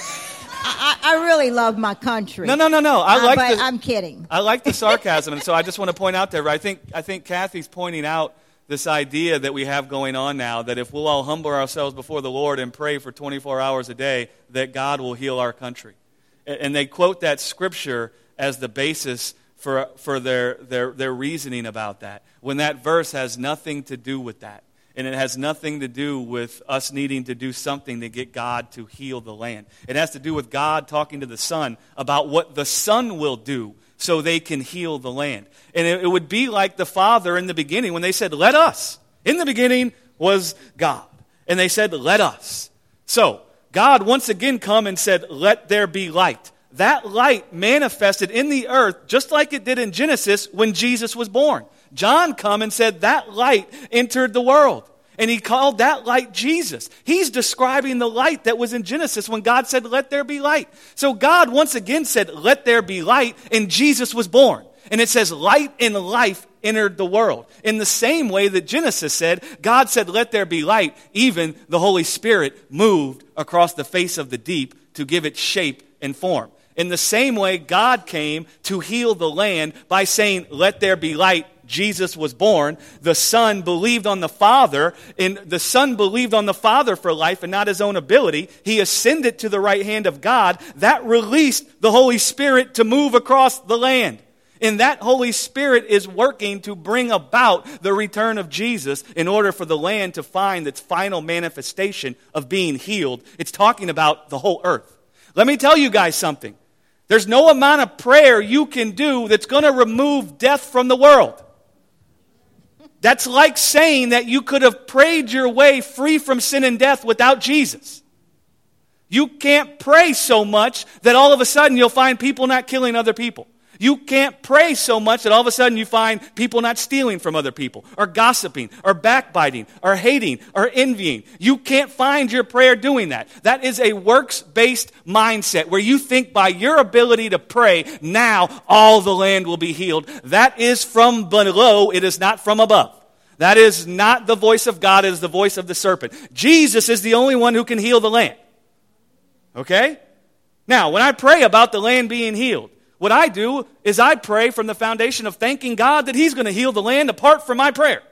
I really love my country. No. I'm kidding. I like the sarcasm, and so I just want to point out there. I think Kathy's pointing out this idea that we have going on now, that if we'll all humble ourselves before the Lord and pray for 24 hours a day, that God will heal our country. And they quote that scripture as the basis for their reasoning about that, when that verse has nothing to do with that. And it has nothing to do with us needing to do something to get God to heal the land. It has to do with God talking to the Son about what the Son will do so they can heal the land. And it would be like the Father in the beginning when they said, let us. In the beginning was God. And they said, let us. So God once again come and said, let there be light. That light manifested in the earth just like it did in Genesis when Jesus was born. John come and said that light entered the world. And he called that light Jesus. He's describing the light that was in Genesis when God said, let there be light. So God once again said, let there be light, and Jesus was born. And it says, light and life entered the world. In the same way that Genesis said, God said, let there be light, even the Holy Spirit moved across the face of the deep to give it shape and form. In the same way, God came to heal the land by saying, let there be light. Jesus was born. The Son believed on the Father, and the Son believed on the Father for life and not his own ability. He ascended to the right hand of God. That released the Holy Spirit to move across the land. And that Holy Spirit is working to bring about the return of Jesus in order for the land to find its final manifestation of being healed. It's talking about the whole earth. Let me tell you guys something. There's no amount of prayer you can do that's going to remove death from the world. That's like saying that you could have prayed your way free from sin and death without Jesus. You can't pray so much that all of a sudden you'll find people not killing other people. You can't pray so much that all of a sudden you find people not stealing from other people, or gossiping, or backbiting, or hating, or envying. You can't find your prayer doing that. That is a works-based mindset where you think by your ability to pray, now all the land will be healed. That is from below, it is not from above. That is not the voice of God, it is the voice of the serpent. Jesus is the only one who can heal the land. Okay? Now, when I pray about the land being healed, what I do is I pray from the foundation of thanking God that He's going to heal the land apart from my prayer.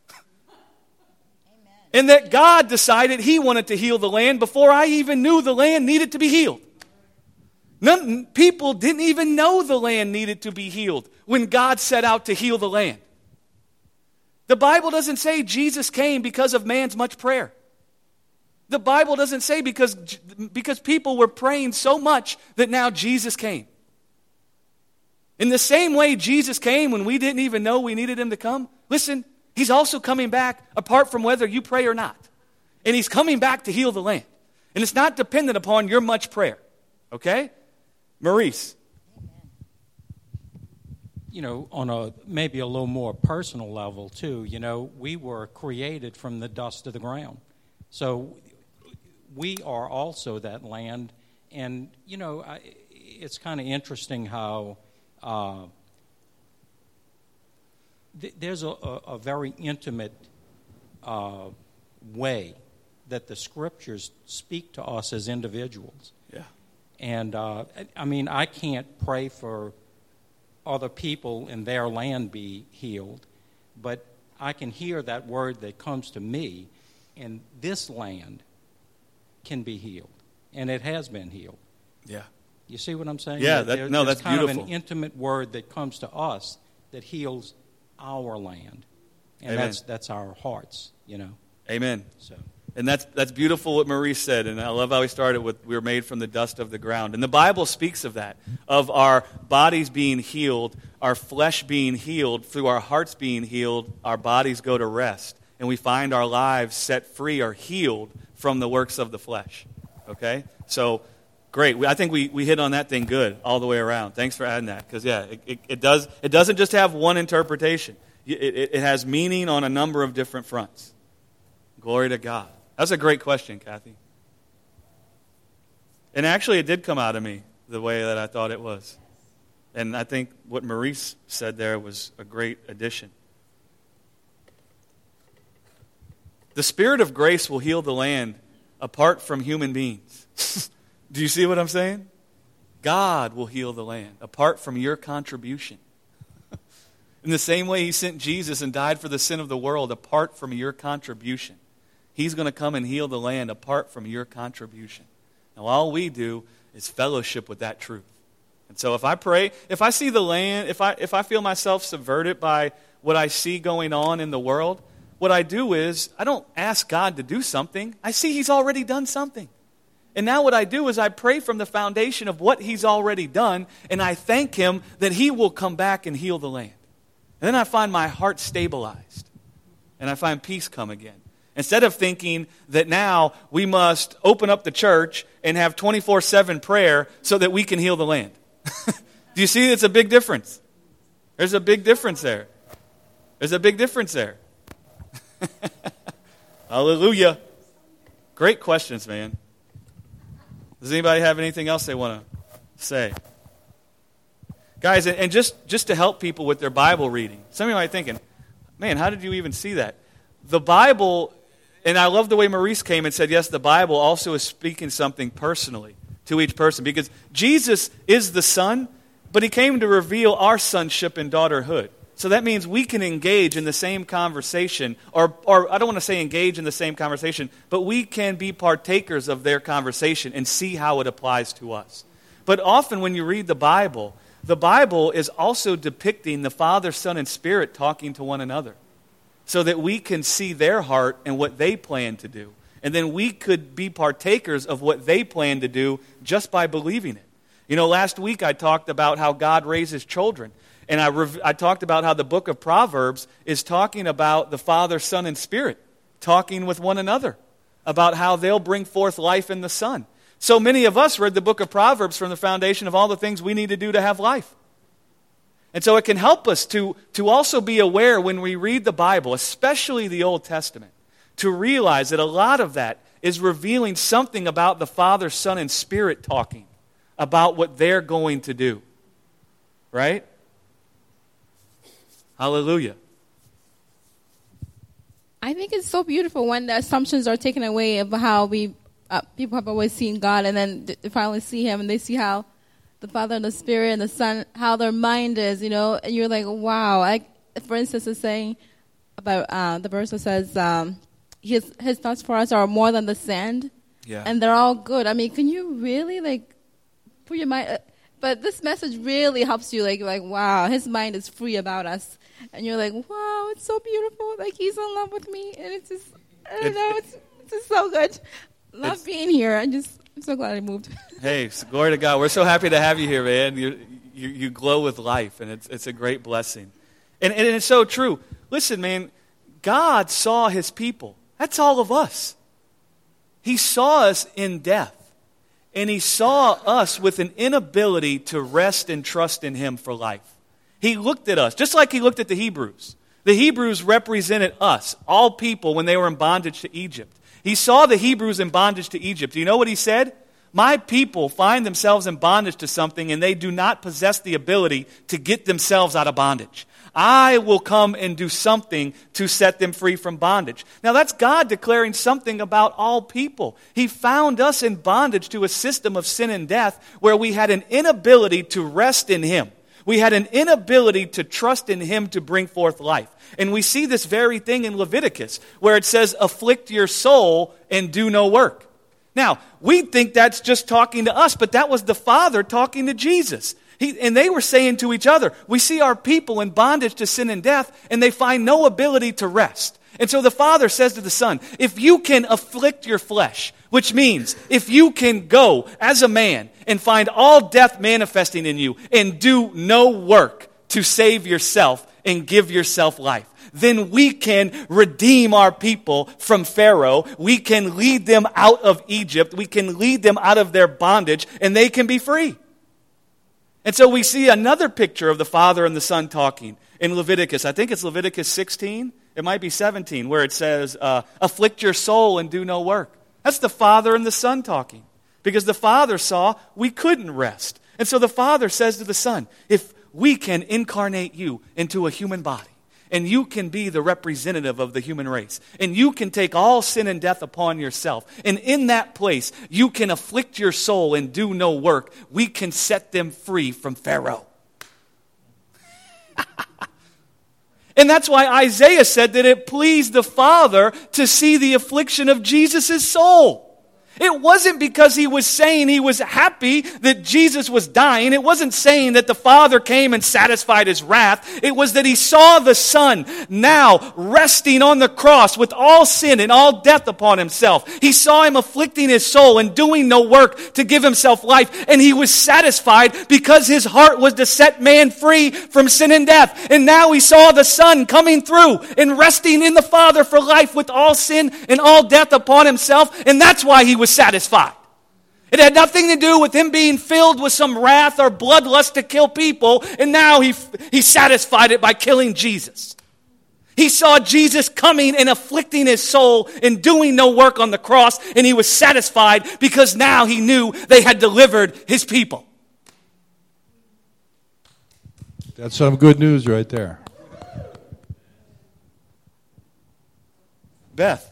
Amen. And that God decided He wanted to heal the land before I even knew the land needed to be healed. People didn't even know the land needed to be healed when God set out to heal the land. The Bible doesn't say Jesus came because of man's much prayer. The Bible doesn't say because people were praying so much that now Jesus came. In the same way Jesus came when we didn't even know we needed Him to come, listen, He's also coming back apart from whether you pray or not. And He's coming back to heal the land. And it's not dependent upon your much prayer. Okay? Maurice. You know, on a maybe a little more personal level too, you know, we were created from the dust of the ground. So we are also that land. And, you know, it's kind of interesting how there's a very intimate way that the Scriptures speak to us as individuals. Yeah. And, I mean, I can't pray for other people in their land be healed, but I can hear that word that comes to me, and this land can be healed, and it has been healed. Yeah. You see what I'm saying? Yeah, that's kind beautiful. Of an intimate word that comes to us that heals our land, and Amen. that's our hearts, you know. Amen. So, and that's beautiful what Maurice said, and I love how he started with, we were made from the dust of the ground. And the Bible speaks of that, of our bodies being healed, our flesh being healed, through our hearts being healed, our bodies go to rest, and we find our lives set free or healed from the works of the flesh. Okay? So, great. I think we hit on that thing good all the way around. Thanks for adding that, because, yeah, it doesn't just have one interpretation. It has meaning on a number of different fronts. Glory to God. That's a great question, Kathy. And actually, it did come out of me the way that I thought it was. And I think what Maurice said there was a great addition. The Spirit of grace will heal the land apart from human beings. Do you see what I'm saying? God will heal the land apart from your contribution. In the same way He sent Jesus and died for the sin of the world apart from your contribution. He's going to come and heal the land apart from your contribution. Now, all we do is fellowship with that truth. And so if I pray, if I see the land, if I feel myself subverted by what I see going on in the world, what I do is I don't ask God to do something. I see He's already done something. And now what I do is I pray from the foundation of what He's already done, and I thank Him that He will come back and heal the land. And then I find my heart stabilized, and I find peace come again. Instead of thinking that now we must open up the church and have 24/7 prayer so that we can heal the land. Do you see it's a big difference? There's a big difference there. There's a big difference there. Hallelujah. Great questions, man. Does anybody have anything else they want to say? Guys, and just to help people with their Bible reading. Some of you might be thinking, man, how did you even see that? The Bible, and I love the way Maurice came and said, yes, the Bible also is speaking something personally to each person. Because Jesus is the Son, but He came to reveal our sonship and daughterhood. So that means we can engage in the same conversation, or I don't want to say engage in the same conversation, but we can be partakers of their conversation and see how it applies to us. But often when you read the Bible, the Bible is also depicting the Father, Son, and Spirit talking to one another so that we can see their heart and what they plan to do. And then we could be partakers of what they plan to do just by believing it. You know, last week I talked about how God raises children. And I talked about how the book of Proverbs is talking about the Father, Son, and Spirit talking with one another about how they'll bring forth life in the Son. So many of us read the book of Proverbs from the foundation of all the things we need to do to have life. And so it can help us to also be aware when we read the Bible, especially the Old Testament, to realize that a lot of that is revealing something about the Father, Son, and Spirit talking about what they're going to do. Right? Hallelujah. I think it's so beautiful when the assumptions are taken away of how people have always seen God, and then they finally see Him, and they see how the Father and the Spirit and the Son, how their mind is, you know, and you're like, wow. For instance, it's saying about the verse that says, His thoughts for us are more than the sand, and they're all good. I mean, can you really put your mind? But this message really helps you, like wow, His mind is free about us. And you're like, wow, it's so beautiful. Like, He's in love with me. And it's just, I don't know, it's just so good. Love being here. I'm so glad I moved. Hey, glory to God. We're so happy to have you here, man. You glow with life, and it's a great blessing. And it's so true. Listen, man, God saw His people. That's all of us. He saw us in death. And He saw us with an inability to rest and trust in Him for life. He looked at us, just like He looked at the Hebrews. The Hebrews represented us, all people, when they were in bondage to Egypt. He saw the Hebrews in bondage to Egypt. Do you know what He said? My people find themselves in bondage to something, and they do not possess the ability to get themselves out of bondage. I will come and do something to set them free from bondage. Now that's God declaring something about all people. He found us in bondage to a system of sin and death where we had an inability to rest in Him. We had an inability to trust in Him to bring forth life. And we see this very thing in Leviticus, where it says, afflict your soul and do no work. Now, we think that's just talking to us, but that was the Father talking to Jesus. And they were saying to each other, we see our people in bondage to sin and death, and they find no ability to rest. And so the Father says to the Son, if you can afflict your flesh, which means if you can go as a man and find all death manifesting in you and do no work to save yourself and give yourself life, then we can redeem our people from Pharaoh. We can lead them out of Egypt. We can lead them out of their bondage, and they can be free. And so we see another picture of the Father and the Son talking in Leviticus. I think it's Leviticus 16. It might be 17, where it says, afflict your soul and do no work. That's the Father and the Son talking. Because the Father saw we couldn't rest. And so the Father says to the Son, if we can incarnate you into a human body, and you can be the representative of the human race, and you can take all sin and death upon yourself, and in that place you can afflict your soul and do no work, we can set them free from Pharaoh. And that's why Isaiah said that it pleased the Father to see the affliction of Jesus' soul. It wasn't because He was saying He was happy that Jesus was dying. It wasn't saying that the Father came and satisfied His wrath. It was that He saw the Son now resting on the cross with all sin and all death upon Himself. He saw Him afflicting His soul and doing no work to give Himself life. And He was satisfied because His heart was to set man free from sin and death. And now He saw the Son coming through and resting in the Father for life with all sin and all death upon Himself. And that's why He was satisfied. It had nothing to do with Him being filled with some wrath or bloodlust to kill people, and now he satisfied it by killing Jesus. He saw Jesus coming and afflicting His soul and doing no work on the cross, and He was satisfied because now He knew they had delivered His people. That's some good news right there. Beth.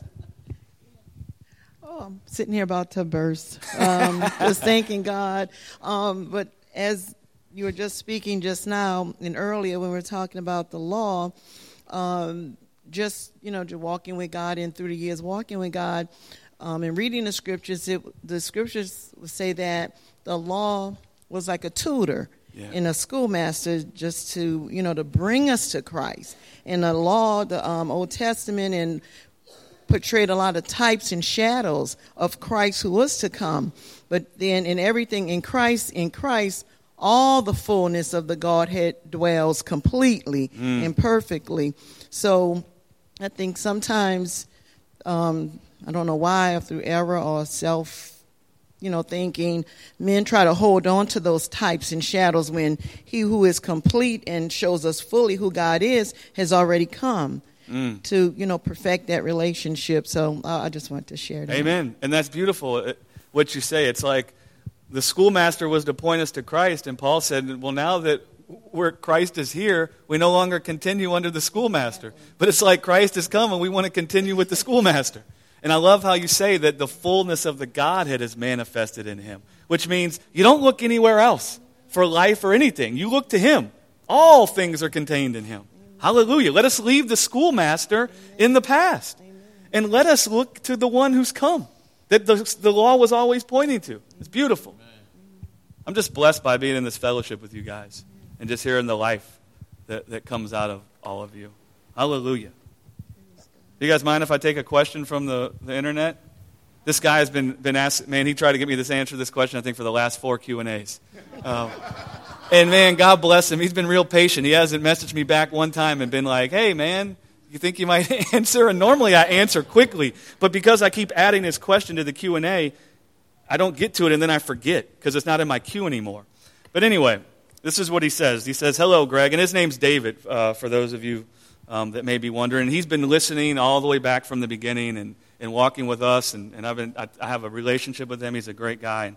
I'm sitting here about to burst, just thanking God. But as you were just speaking just now and earlier when we were talking about the law, just walking with God and through the years walking with God and reading the scriptures say that the law was like a tutor. and a schoolmaster just to, to bring us to Christ. And the law, the Old Testament, and portrayed a lot of types and shadows of Christ who was to come. But then in everything in Christ, all the fullness of the Godhead dwells completely and perfectly. So I think sometimes, I don't know why, through error or self, thinking, men try to hold on to those types and shadows when he who is complete and shows us fully who God is has already come to, perfect that relationship. So I just want to share that. Amen. And that's beautiful, what you say. It's like the schoolmaster was to point us to Christ, and Paul said, well, now that Christ is here, we no longer continue under the schoolmaster. But it's like Christ has come, and we want to continue with the schoolmaster. And I love how you say that the fullness of the Godhead is manifested in him, which means you don't look anywhere else for life or anything. You look to him. All things are contained in him. Hallelujah. Let us leave the schoolmaster in the past. And let us look to the one who's come, that the law was always pointing to. It's beautiful. I'm just blessed by being in this fellowship with you guys and just hearing the life that comes out of all of you. Hallelujah. Do you guys mind if I take a question from the internet? This guy has been asked, man, he tried to get me to answer this question, I think, for the last 4 Q&As. And, man, God bless him. He's been real patient. He hasn't messaged me back one time and been like, hey, man, you think you might answer? And normally I answer quickly. But because I keep adding this question to the Q&A, I don't get to it and then I forget because it's not in my queue anymore. But anyway, this is what he says. He says, hello, Greg. And his name's David, for those of you that may be wondering. He's been listening all the way back from the beginning and walking with us. And I have a relationship with him. He's a great guy.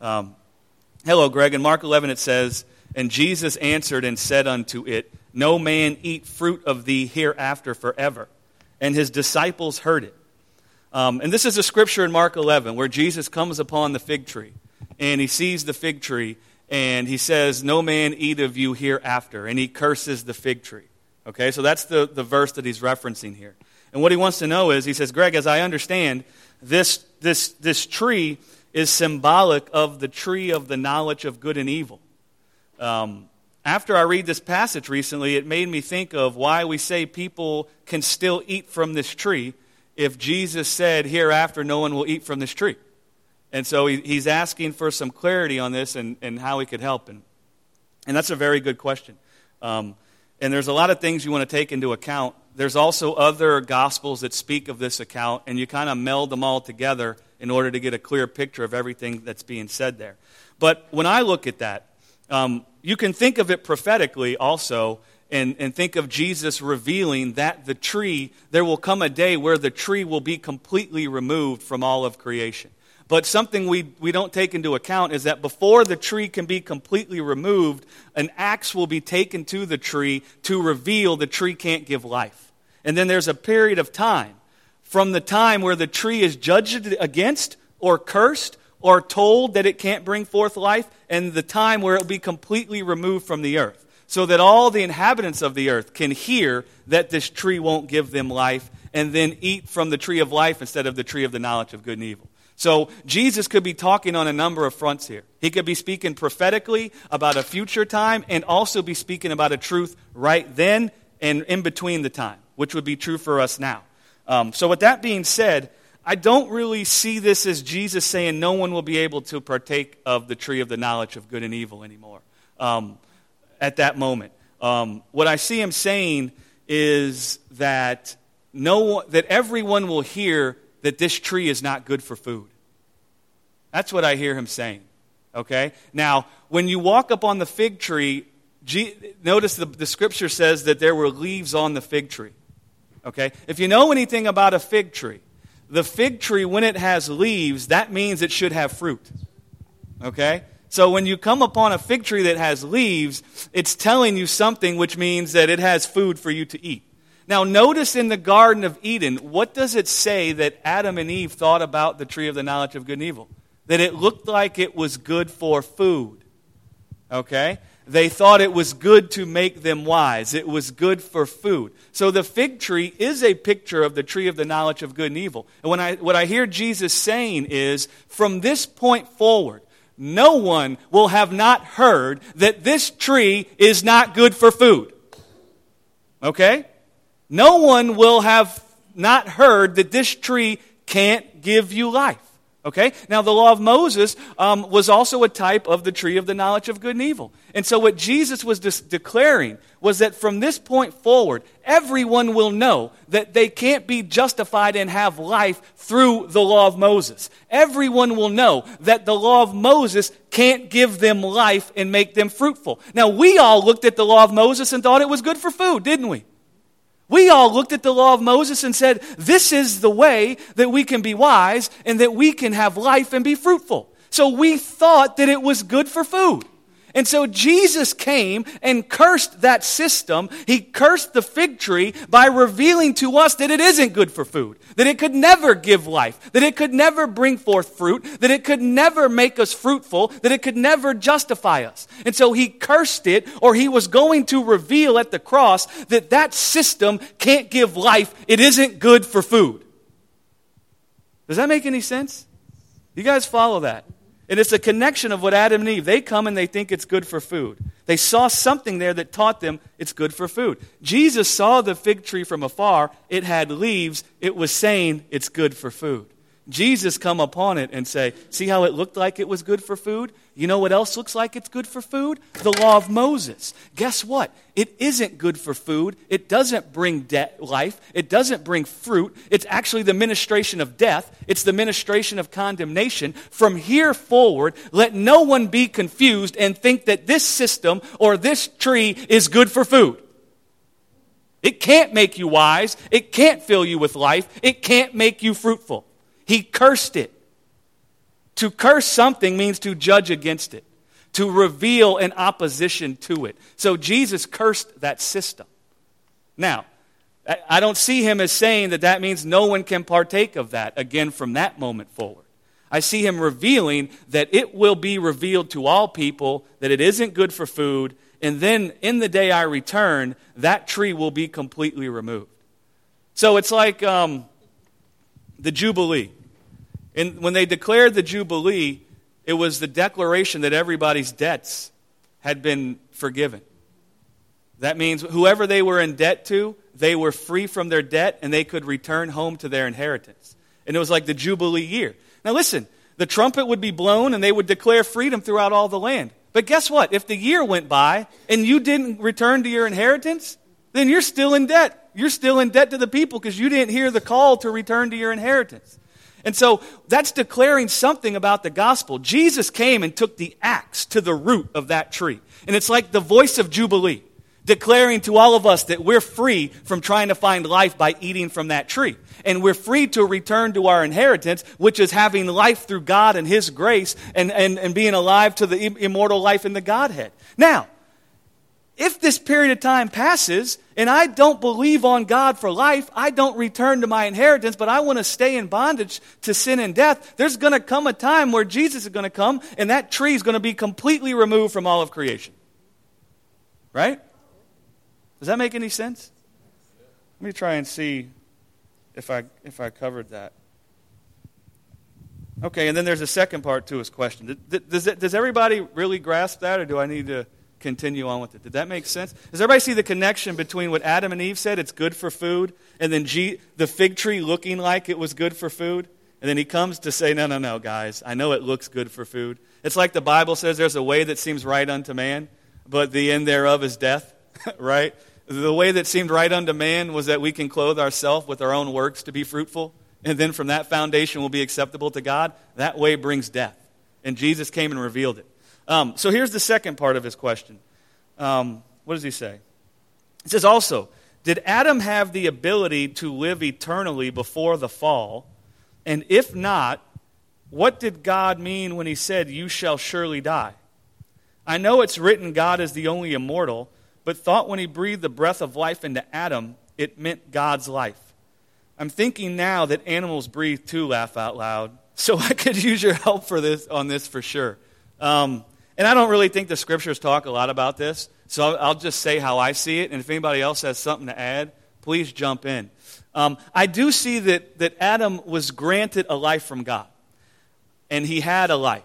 Hello, Greg. In Mark 11 it says, and Jesus answered and said unto it, no man eat fruit of thee hereafter forever. And his disciples heard it. And this is a scripture in Mark 11 where Jesus comes upon the fig tree. And he sees the fig tree. And he says, no man eat of you hereafter. And he curses the fig tree. Okay, so that's the verse that he's referencing here. And what he wants to know is, he says, Greg, as I understand, this tree is symbolic of the tree of the knowledge of good and evil. After I read this passage recently, it made me think of why we say people can still eat from this tree if Jesus said, hereafter no one will eat from this tree. And so he's asking for some clarity on this and how he could help. And that's a very good question. And there's a lot of things you want to take into account. There's also other Gospels that speak of this account, and you kind of meld them all together in order to get a clear picture of everything that's being said there. But when I look at that, you can think of it prophetically also and think of Jesus revealing that the tree, there will come a day where the tree will be completely removed from all of creation. But something we don't take into account is that before the tree can be completely removed, an axe will be taken to the tree to reveal the tree can't give life. And then there's a period of time from the time where the tree is judged against or cursed or told that it can't bring forth life, and the time where it will be completely removed from the earth, so that all the inhabitants of the earth can hear that this tree won't give them life and then eat from the tree of life instead of the tree of the knowledge of good and evil. So Jesus could be talking on a number of fronts here. He could be speaking prophetically about a future time and also be speaking about a truth right then and in between the time, which would be true for us now. So with that being said, I don't really see this as Jesus saying no one will be able to partake of the tree of the knowledge of good and evil anymore at that moment. What I see him saying is that that everyone will hear that this tree is not good for food. That's what I hear him saying. Okay? Now, when you walk up on the fig tree, notice the scripture says that there were leaves on the fig tree. Okay? If you know anything about a fig tree, the fig tree, when it has leaves, that means it should have fruit. Okay? So when you come upon a fig tree that has leaves, it's telling you something, which means that it has food for you to eat. Now, notice in the Garden of Eden, what does it say that Adam and Eve thought about the tree of the knowledge of good and evil? That it looked like it was good for food. Okay? They thought it was good to make them wise. It was good for food. So the fig tree is a picture of the tree of the knowledge of good and evil. And what I hear Jesus saying is, from this point forward, no one will have not heard that this tree is not good for food. Okay? No one will have not heard that this tree can't give you life. Okay? Now, the law of Moses was also a type of the tree of the knowledge of good and evil. And so what Jesus was declaring was that from this point forward, everyone will know that they can't be justified and have life through the law of Moses. Everyone will know that the law of Moses can't give them life and make them fruitful. Now, we all looked at the law of Moses and thought it was good for food, didn't we? We all looked at the law of Moses and said, this is the way that we can be wise and that we can have life and be fruitful. So we thought that it was good for food. And so Jesus came and cursed that system. He cursed the fig tree by revealing to us that it isn't good for food, that it could never give life, that it could never bring forth fruit, that it could never make us fruitful, that it could never justify us. And so he cursed it, or he was going to reveal at the cross that that system can't give life. It isn't good for food. Does that make any sense? You guys follow that? And it's a connection of what Adam and Eve, they come and they think it's good for food. They saw something there that taught them it's good for food. Jesus saw the fig tree from afar. It had leaves. It was saying it's good for food. Jesus come upon it and say, see how it looked like it was good for food? You know what else looks like it's good for food? The law of Moses. Guess what? It isn't good for food. It doesn't bring life. It doesn't bring fruit. It's actually the ministration of death. It's the ministration of condemnation. From here forward, let no one be confused and think that this system or this tree is good for food. It can't make you wise. It can't fill you with life. It can't make you fruitful. He cursed it. To curse something means to judge against it, to reveal an opposition to it. So Jesus cursed that system. Now, I don't see him as saying that that means no one can partake of that, again, from that moment forward. I see him revealing that it will be revealed to all people that it isn't good for food, and then in the day I return, that tree will be completely removed. So it's like the Jubilee. And when they declared the Jubilee, it was the declaration that everybody's debts had been forgiven. That means whoever they were in debt to, they were free from their debt and they could return home to their inheritance. And it was like the Jubilee year. Now listen, the trumpet would be blown and they would declare freedom throughout all the land. But guess what? If the year went by and you didn't return to your inheritance, then you're still in debt. You're still in debt to the people because you didn't hear the call to return to your inheritance. And so that's declaring something about the gospel. Jesus came and took the axe to the root of that tree. And it's like the voice of Jubilee, declaring to all of us that we're free from trying to find life by eating from that tree. And we're free to return to our inheritance, which is having life through God and His grace and being alive to the immortal life in the Godhead. Now, if this period of time passes and I don't believe on God for life, I don't return to my inheritance, but I want to stay in bondage to sin and death, there's going to come a time where Jesus is going to come and that tree is going to be completely removed from all of creation. Right? Does that make any sense? Let me try and see if I covered that. Okay, and then there's a second part to his question. Does everybody really grasp that, or do I need to continue on with it? Did that make sense? Does everybody see the connection between what Adam and Eve said, it's good for food, and then the fig tree looking like it was good for food? And then he comes to say, no, guys, I know it looks good for food. It's like the Bible says there's a way that seems right unto man, but the end thereof is death, right? The way that seemed right unto man was that we can clothe ourselves with our own works to be fruitful, and then from that foundation will be acceptable to God. That way brings death. And Jesus came and revealed it. So here's the second part of his question. What does he say? It says also, did Adam have the ability to live eternally before the fall? And if not, what did God mean when he said, you shall surely die? I know it's written God is the only immortal, but thought when he breathed the breath of life into Adam, it meant God's life. I'm thinking now that animals breathe too, laugh out loud. So I could use your help on this for sure. And I don't really think the scriptures talk a lot about this, so I'll just say how I see it, and if anybody else has something to add, please jump in. I do see that Adam was granted a life from God, and he had a life.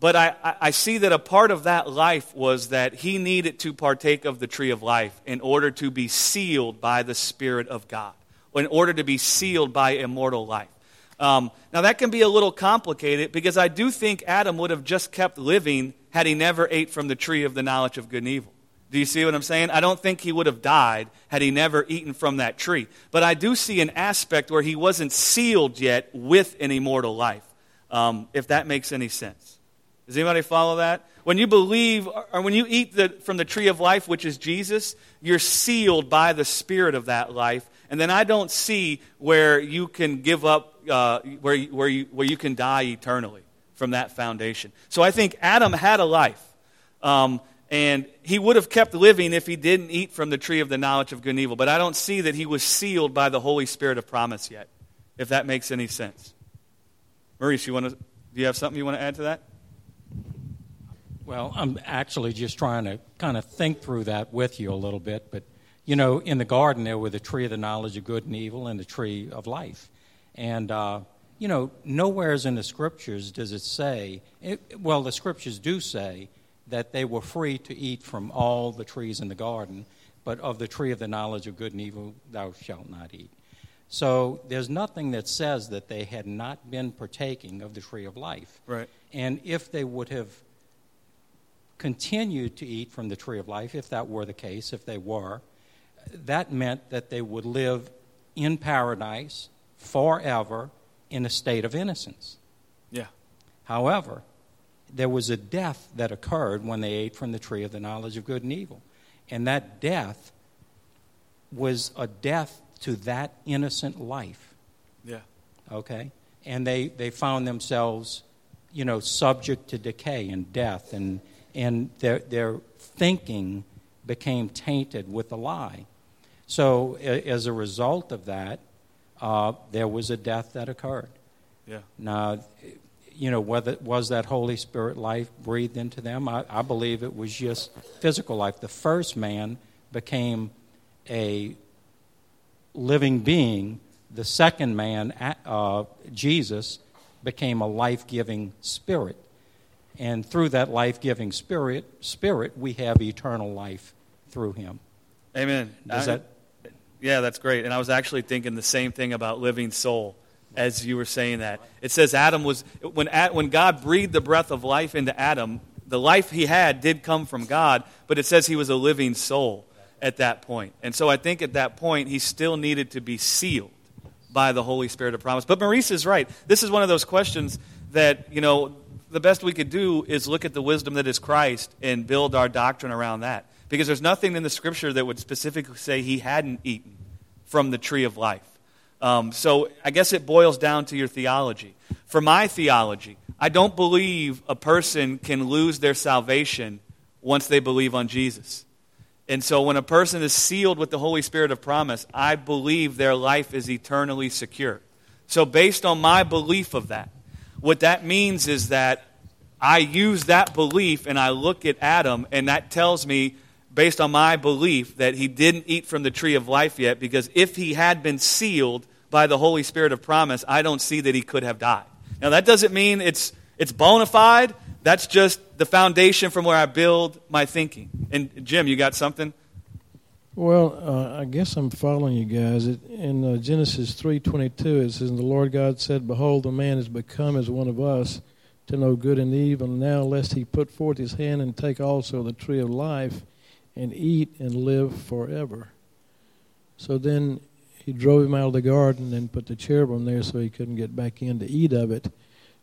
But I see that a part of that life was that he needed to partake of the tree of life in order to be sealed by the Spirit of God, or in order to be sealed by immortal life. Now that can be a little complicated because I do think Adam would have just kept living had he never ate from the tree of the knowledge of good and evil. Do you see what I'm saying? I don't think he would have died had he never eaten from that tree. But I do see an aspect where he wasn't sealed yet with an immortal life, if that makes any sense. Does anybody follow that? When you believe, or when you eat from the tree of life, which is Jesus, you're sealed by the Spirit of that life. And then I don't see where you can give up, where you can die eternally from that foundation. So I think Adam had a life. And he would have kept living if he didn't eat from the tree of the knowledge of good and evil. But I don't see that he was sealed by the Holy Spirit of promise yet, if that makes any sense. Maurice, do you have something you want to add to that? Well, I'm actually just trying to kind of think through that with you a little bit. But, you know, in the garden there were the tree of the knowledge of good and evil and the tree of life. And, you know, nowheres in the Scriptures does it say, well, the Scriptures do say that they were free to eat from all the trees in the garden, but of the tree of the knowledge of good and evil thou shalt not eat. So there's nothing that says that they had not been partaking of the tree of life. Right. And if they would have continued to eat from the tree of life, if that were the case, if they were, that meant that they would live in paradise forever in a state of innocence. Yeah. However, there was a death that occurred when they ate from the tree of the knowledge of good and evil. And that death was a death to that innocent life. Yeah. Okay? And they found themselves, you know, subject to decay and death, and their thinking became tainted with a lie. So as a result of that, there was a death that occurred. Yeah. Now, you know, whether was that Holy Spirit life breathed into them? I believe it was just physical life. The first man became a living being. The second man, Jesus, became a life-giving spirit. And through that life-giving spirit, we have eternal life through him. Amen. Yeah, that's great. And I was actually thinking the same thing about living soul as you were saying that. It says Adam was, when God breathed the breath of life into Adam, the life he had did come from God, but it says he was a living soul at that point. And so I think at that point he still needed to be sealed by the Holy Spirit of promise. But Maurice is right. This is one of those questions that, you know, the best we could do is look at the wisdom that is Christ and build our doctrine around that. Because there's nothing in the Scripture that would specifically say he hadn't eaten from the tree of life. So I guess it boils down to your theology. For my theology, I don't believe a person can lose their salvation once they believe on Jesus. And so when a person is sealed with the Holy Spirit of promise, I believe their life is eternally secure. So based on my belief of that, what that means is that I use that belief and I look at Adam, and that tells me, based on my belief, that he didn't eat from the tree of life yet, because if he had been sealed by the Holy Spirit of promise, I don't see that he could have died. Now that doesn't mean it's bona fide. That's just the foundation from where I build my thinking. And Jim, you got something? Well, I guess I'm following you guys. In Genesis 3:22, it says, "And the Lord God said, Behold, the man is become as one of us, to know good and evil. Now lest he put forth his hand and take also the tree of life, and eat and live forever." So then he drove him out of the garden and put the cherubim there so he couldn't get back in to eat of it.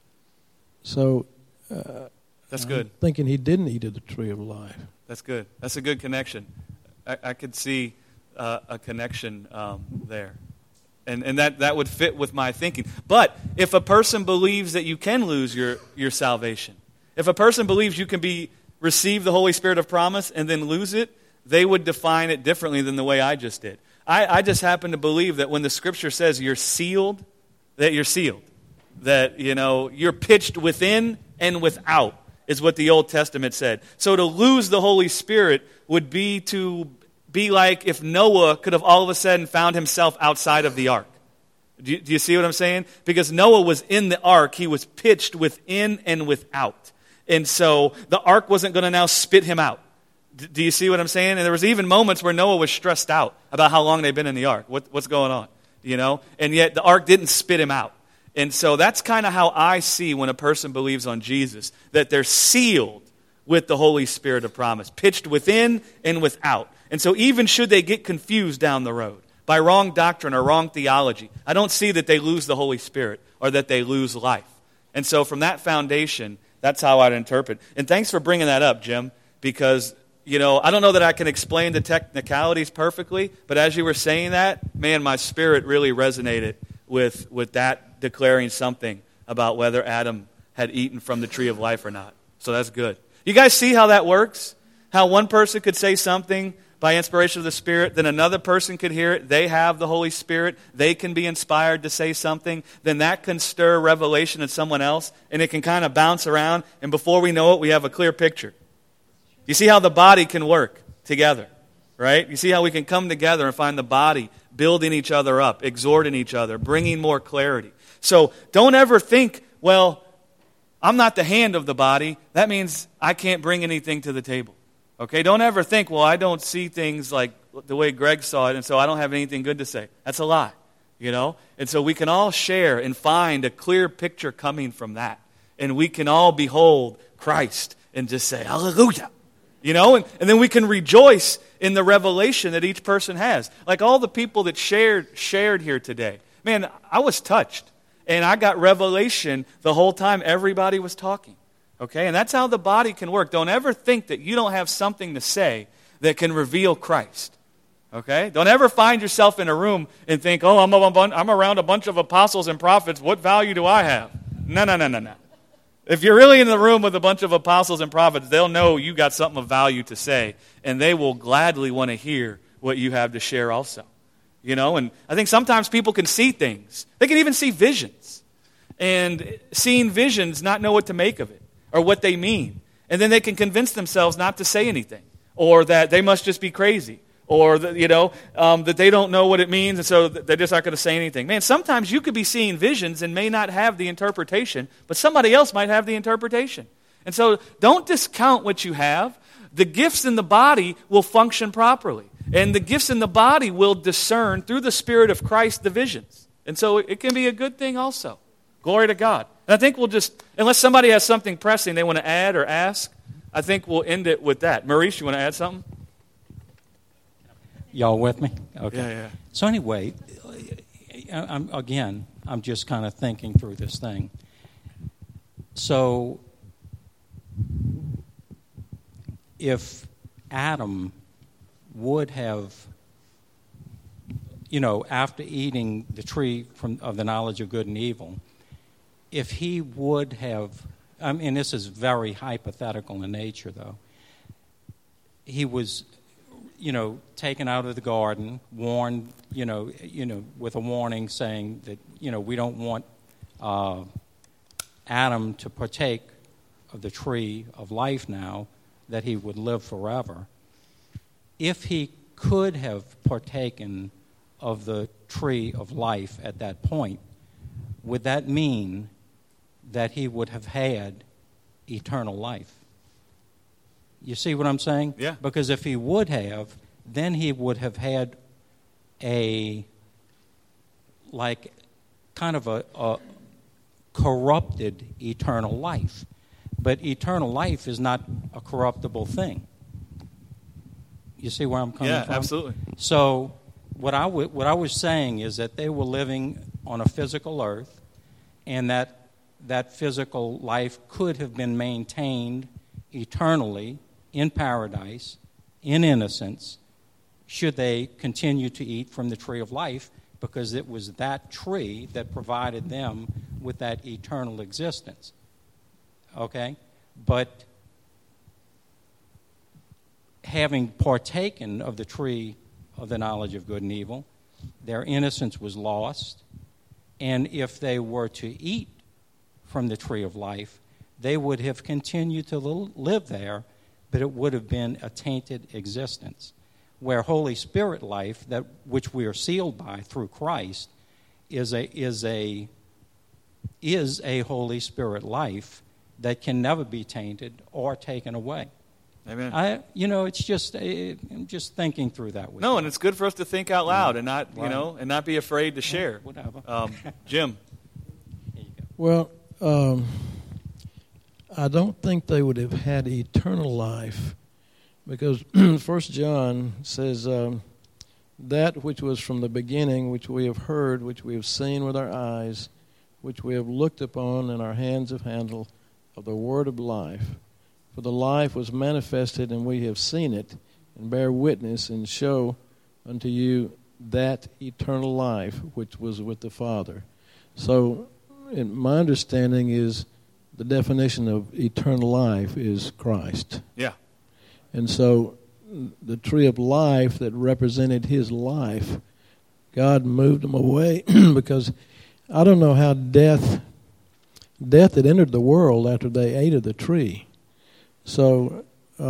So that's good. I'm thinking he didn't eat of the tree of life. That's good. That's a good connection. I could see a connection there. And that would fit with my thinking. But if a person believes that you can lose your salvation, if a person believes you can receive the Holy Spirit of promise and then lose it, they would define it differently than the way I just did. I just happen to believe that when the Scripture says you're sealed, that you're sealed. That, you know, you're pitched within and without, is what the Old Testament said. So to lose the Holy Spirit would be to be like if Noah could have all of a sudden found himself outside of the ark. Do you see what I'm saying? Because Noah was in the ark, he was pitched within and without. And so the ark wasn't going to now spit him out. Do you see what I'm saying? And there was even moments where Noah was stressed out about how long they'd been in the ark. What's going on? And yet the ark didn't spit him out. And so that's kind of how I see when a person believes on Jesus, that they're sealed with the Holy Spirit of promise, pitched within and without. And so even should they get confused down the road by wrong doctrine or wrong theology, I don't see that they lose the Holy Spirit or that they lose life. And so from that foundation, that's how I'd interpret. And thanks for bringing that up, Jim, because, I don't know that I can explain the technicalities perfectly, but as you were saying that, man, my spirit really resonated with that declaring something about whether Adam had eaten from the tree of life or not. So that's good. You guys see how that works? How one person could say something by inspiration of the Spirit, then another person could hear it. They have the Holy Spirit. They can be inspired to say something. Then that can stir revelation in someone else, and it can kind of bounce around, and before we know it, we have a clear picture. You see how the body can work together, right? You see how we can come together and find the body building each other up, exhorting each other, bringing more clarity. So don't ever think, well, I'm not the hand of the body. That means I can't bring anything to the table. Okay? Don't ever think, well, I don't see things like the way Greg saw it, and so I don't have anything good to say. That's a lie, And so we can all share and find a clear picture coming from that. And we can all behold Christ and just say, hallelujah. And then we can rejoice in the revelation that each person has. Like all the people that shared here today. Man, I was touched. And I got revelation the whole time everybody was talking. Okay? And that's how the body can work. Don't ever think that you don't have something to say that can reveal Christ. Okay? Don't ever find yourself in a room and think, oh, I'm around a bunch of apostles and prophets. What value do I have? No. If you're really in the room with a bunch of apostles and prophets, they'll know you got something of value to say. And they will gladly want to hear what you have to share also. And I think sometimes people can see things. They can even see visions. And seeing visions, not know what to make of it or what they mean. And then they can convince themselves not to say anything, or that they must just be crazy, or that, that they don't know what it means, and so they're just not going to say anything. Man, sometimes you could be seeing visions and may not have the interpretation, but somebody else might have the interpretation. And so don't discount what you have. The gifts in the body will function properly. And the gifts in the body will discern through the Spirit of Christ the visions. And so it can be a good thing also. Glory to God. And I think we'll just, unless somebody has something pressing they want to add or ask, I think we'll end it with that. Maurice, you want to add something? Y'all with me? Okay. Yeah. So anyway, I'm just kind of thinking through this thing. So if Adam would have, after eating the tree of the knowledge of good and evil, if he would have, this is very hypothetical in nature, though. He was, taken out of the garden, warned, with a warning saying that, we don't want Adam to partake of the tree of life now, that he would live forever. If he could have partaken of the tree of life at that point, would that mean that he would have had eternal life? You see what I'm saying? Yeah. Because if he would have, then he would have had a corrupted eternal life. But eternal life is not a corruptible thing. You see where I'm coming from? Yeah, absolutely. So what I was saying is that they were living on a physical earth, and that physical life could have been maintained eternally in paradise, in innocence, should they continue to eat from the tree of life, because it was that tree that provided them with that eternal existence. Okay? But having partaken of the tree of the knowledge of good and evil, their innocence was lost. And if they were to eat from the tree of life, they would have continued to live there, but it would have been a tainted existence. Where Holy Spirit life, that which we are sealed by through Christ, is a Holy Spirit life that can never be tainted or taken away. Amen. It's just I'm just thinking through that with you. No, and it's good for us to think out loud and not, and not be afraid to share. Whatever. Jim. Here you go. Well, I don't think they would have had eternal life, because 1 John says, that which was from the beginning, which we have heard, which we have seen with our eyes, which we have looked upon, and our hands have handled, of the word of life. For the life was manifested, and we have seen it, and bear witness, and show unto you that eternal life which was with the Father. So, my understanding is the definition of eternal life is Christ. Yeah. And so, the tree of life that represented his life, God moved him away because I don't know how death had entered the world after they ate of the tree. So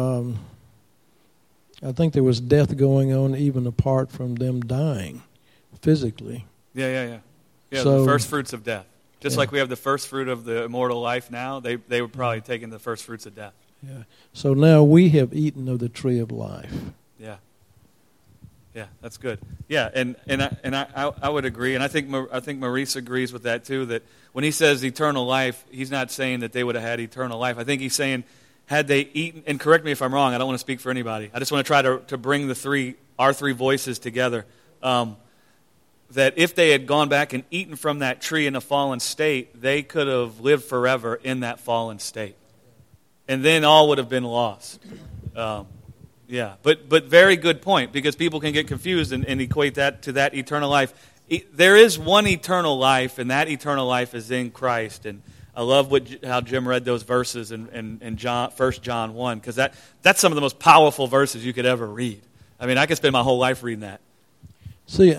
I think there was death going on even apart from them dying physically. Yeah, So, the first fruits of death. Just like we have the first fruit of the immortal life now, they were probably taking the first fruits of death. Yeah. So now we have eaten of the tree of life. Yeah, that's good. Yeah, and I would agree, and I think Maurice agrees with that too. That when he says eternal life, he's not saying that they would have had eternal life. I think he's saying had they eaten. And correct me if I'm wrong. I don't want to speak for anybody. I just want to try to bring our three voices together. That if they had gone back and eaten from that tree in a fallen state, they could have lived forever in that fallen state, and then all would have been lost. Yeah, but very good point, because people can get confused and equate that to that eternal life. There is one eternal life, and that eternal life is in Christ. And I love how Jim read those verses in 1 John 1, because that's some of the most powerful verses you could ever read. I mean, I could spend my whole life reading that. See,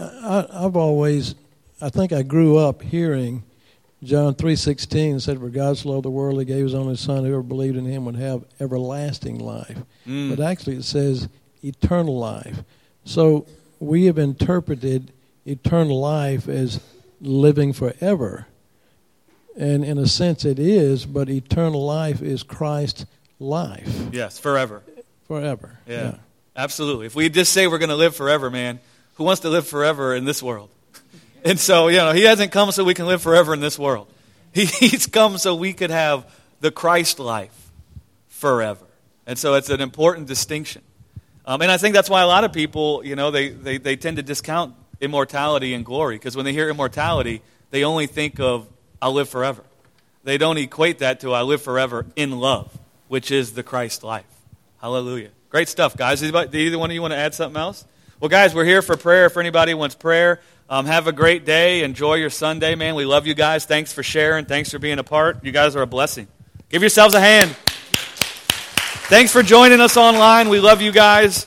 I think I grew up hearing John 3:16 said, "For God so loved the world, He gave His only Son. Whoever believed in Him would have everlasting life." But actually, it says eternal life. So we have interpreted eternal life as living forever, and in a sense, it is. But eternal life is Christ's life. Yes, forever. Forever. Yeah, absolutely. If we just say we're going to live forever, man, who wants to live forever in this world? And so, He hasn't come so we can live forever in this world. He's come so we could have the Christ life forever. And so it's an important distinction. And I think that's why a lot of people, they tend to discount immortality and glory. Because when they hear immortality, they only think of, I'll live forever. They don't equate that to, I live forever in love, which is the Christ life. Hallelujah. Great stuff, guys. Do either one of you want to add something else? Well, guys, we're here for prayer. For anybody who wants prayer, have a great day. Enjoy your Sunday, man. We love you guys. Thanks for sharing. Thanks for being a part. You guys are a blessing. Give yourselves a hand. Thanks for joining us online. We love you guys.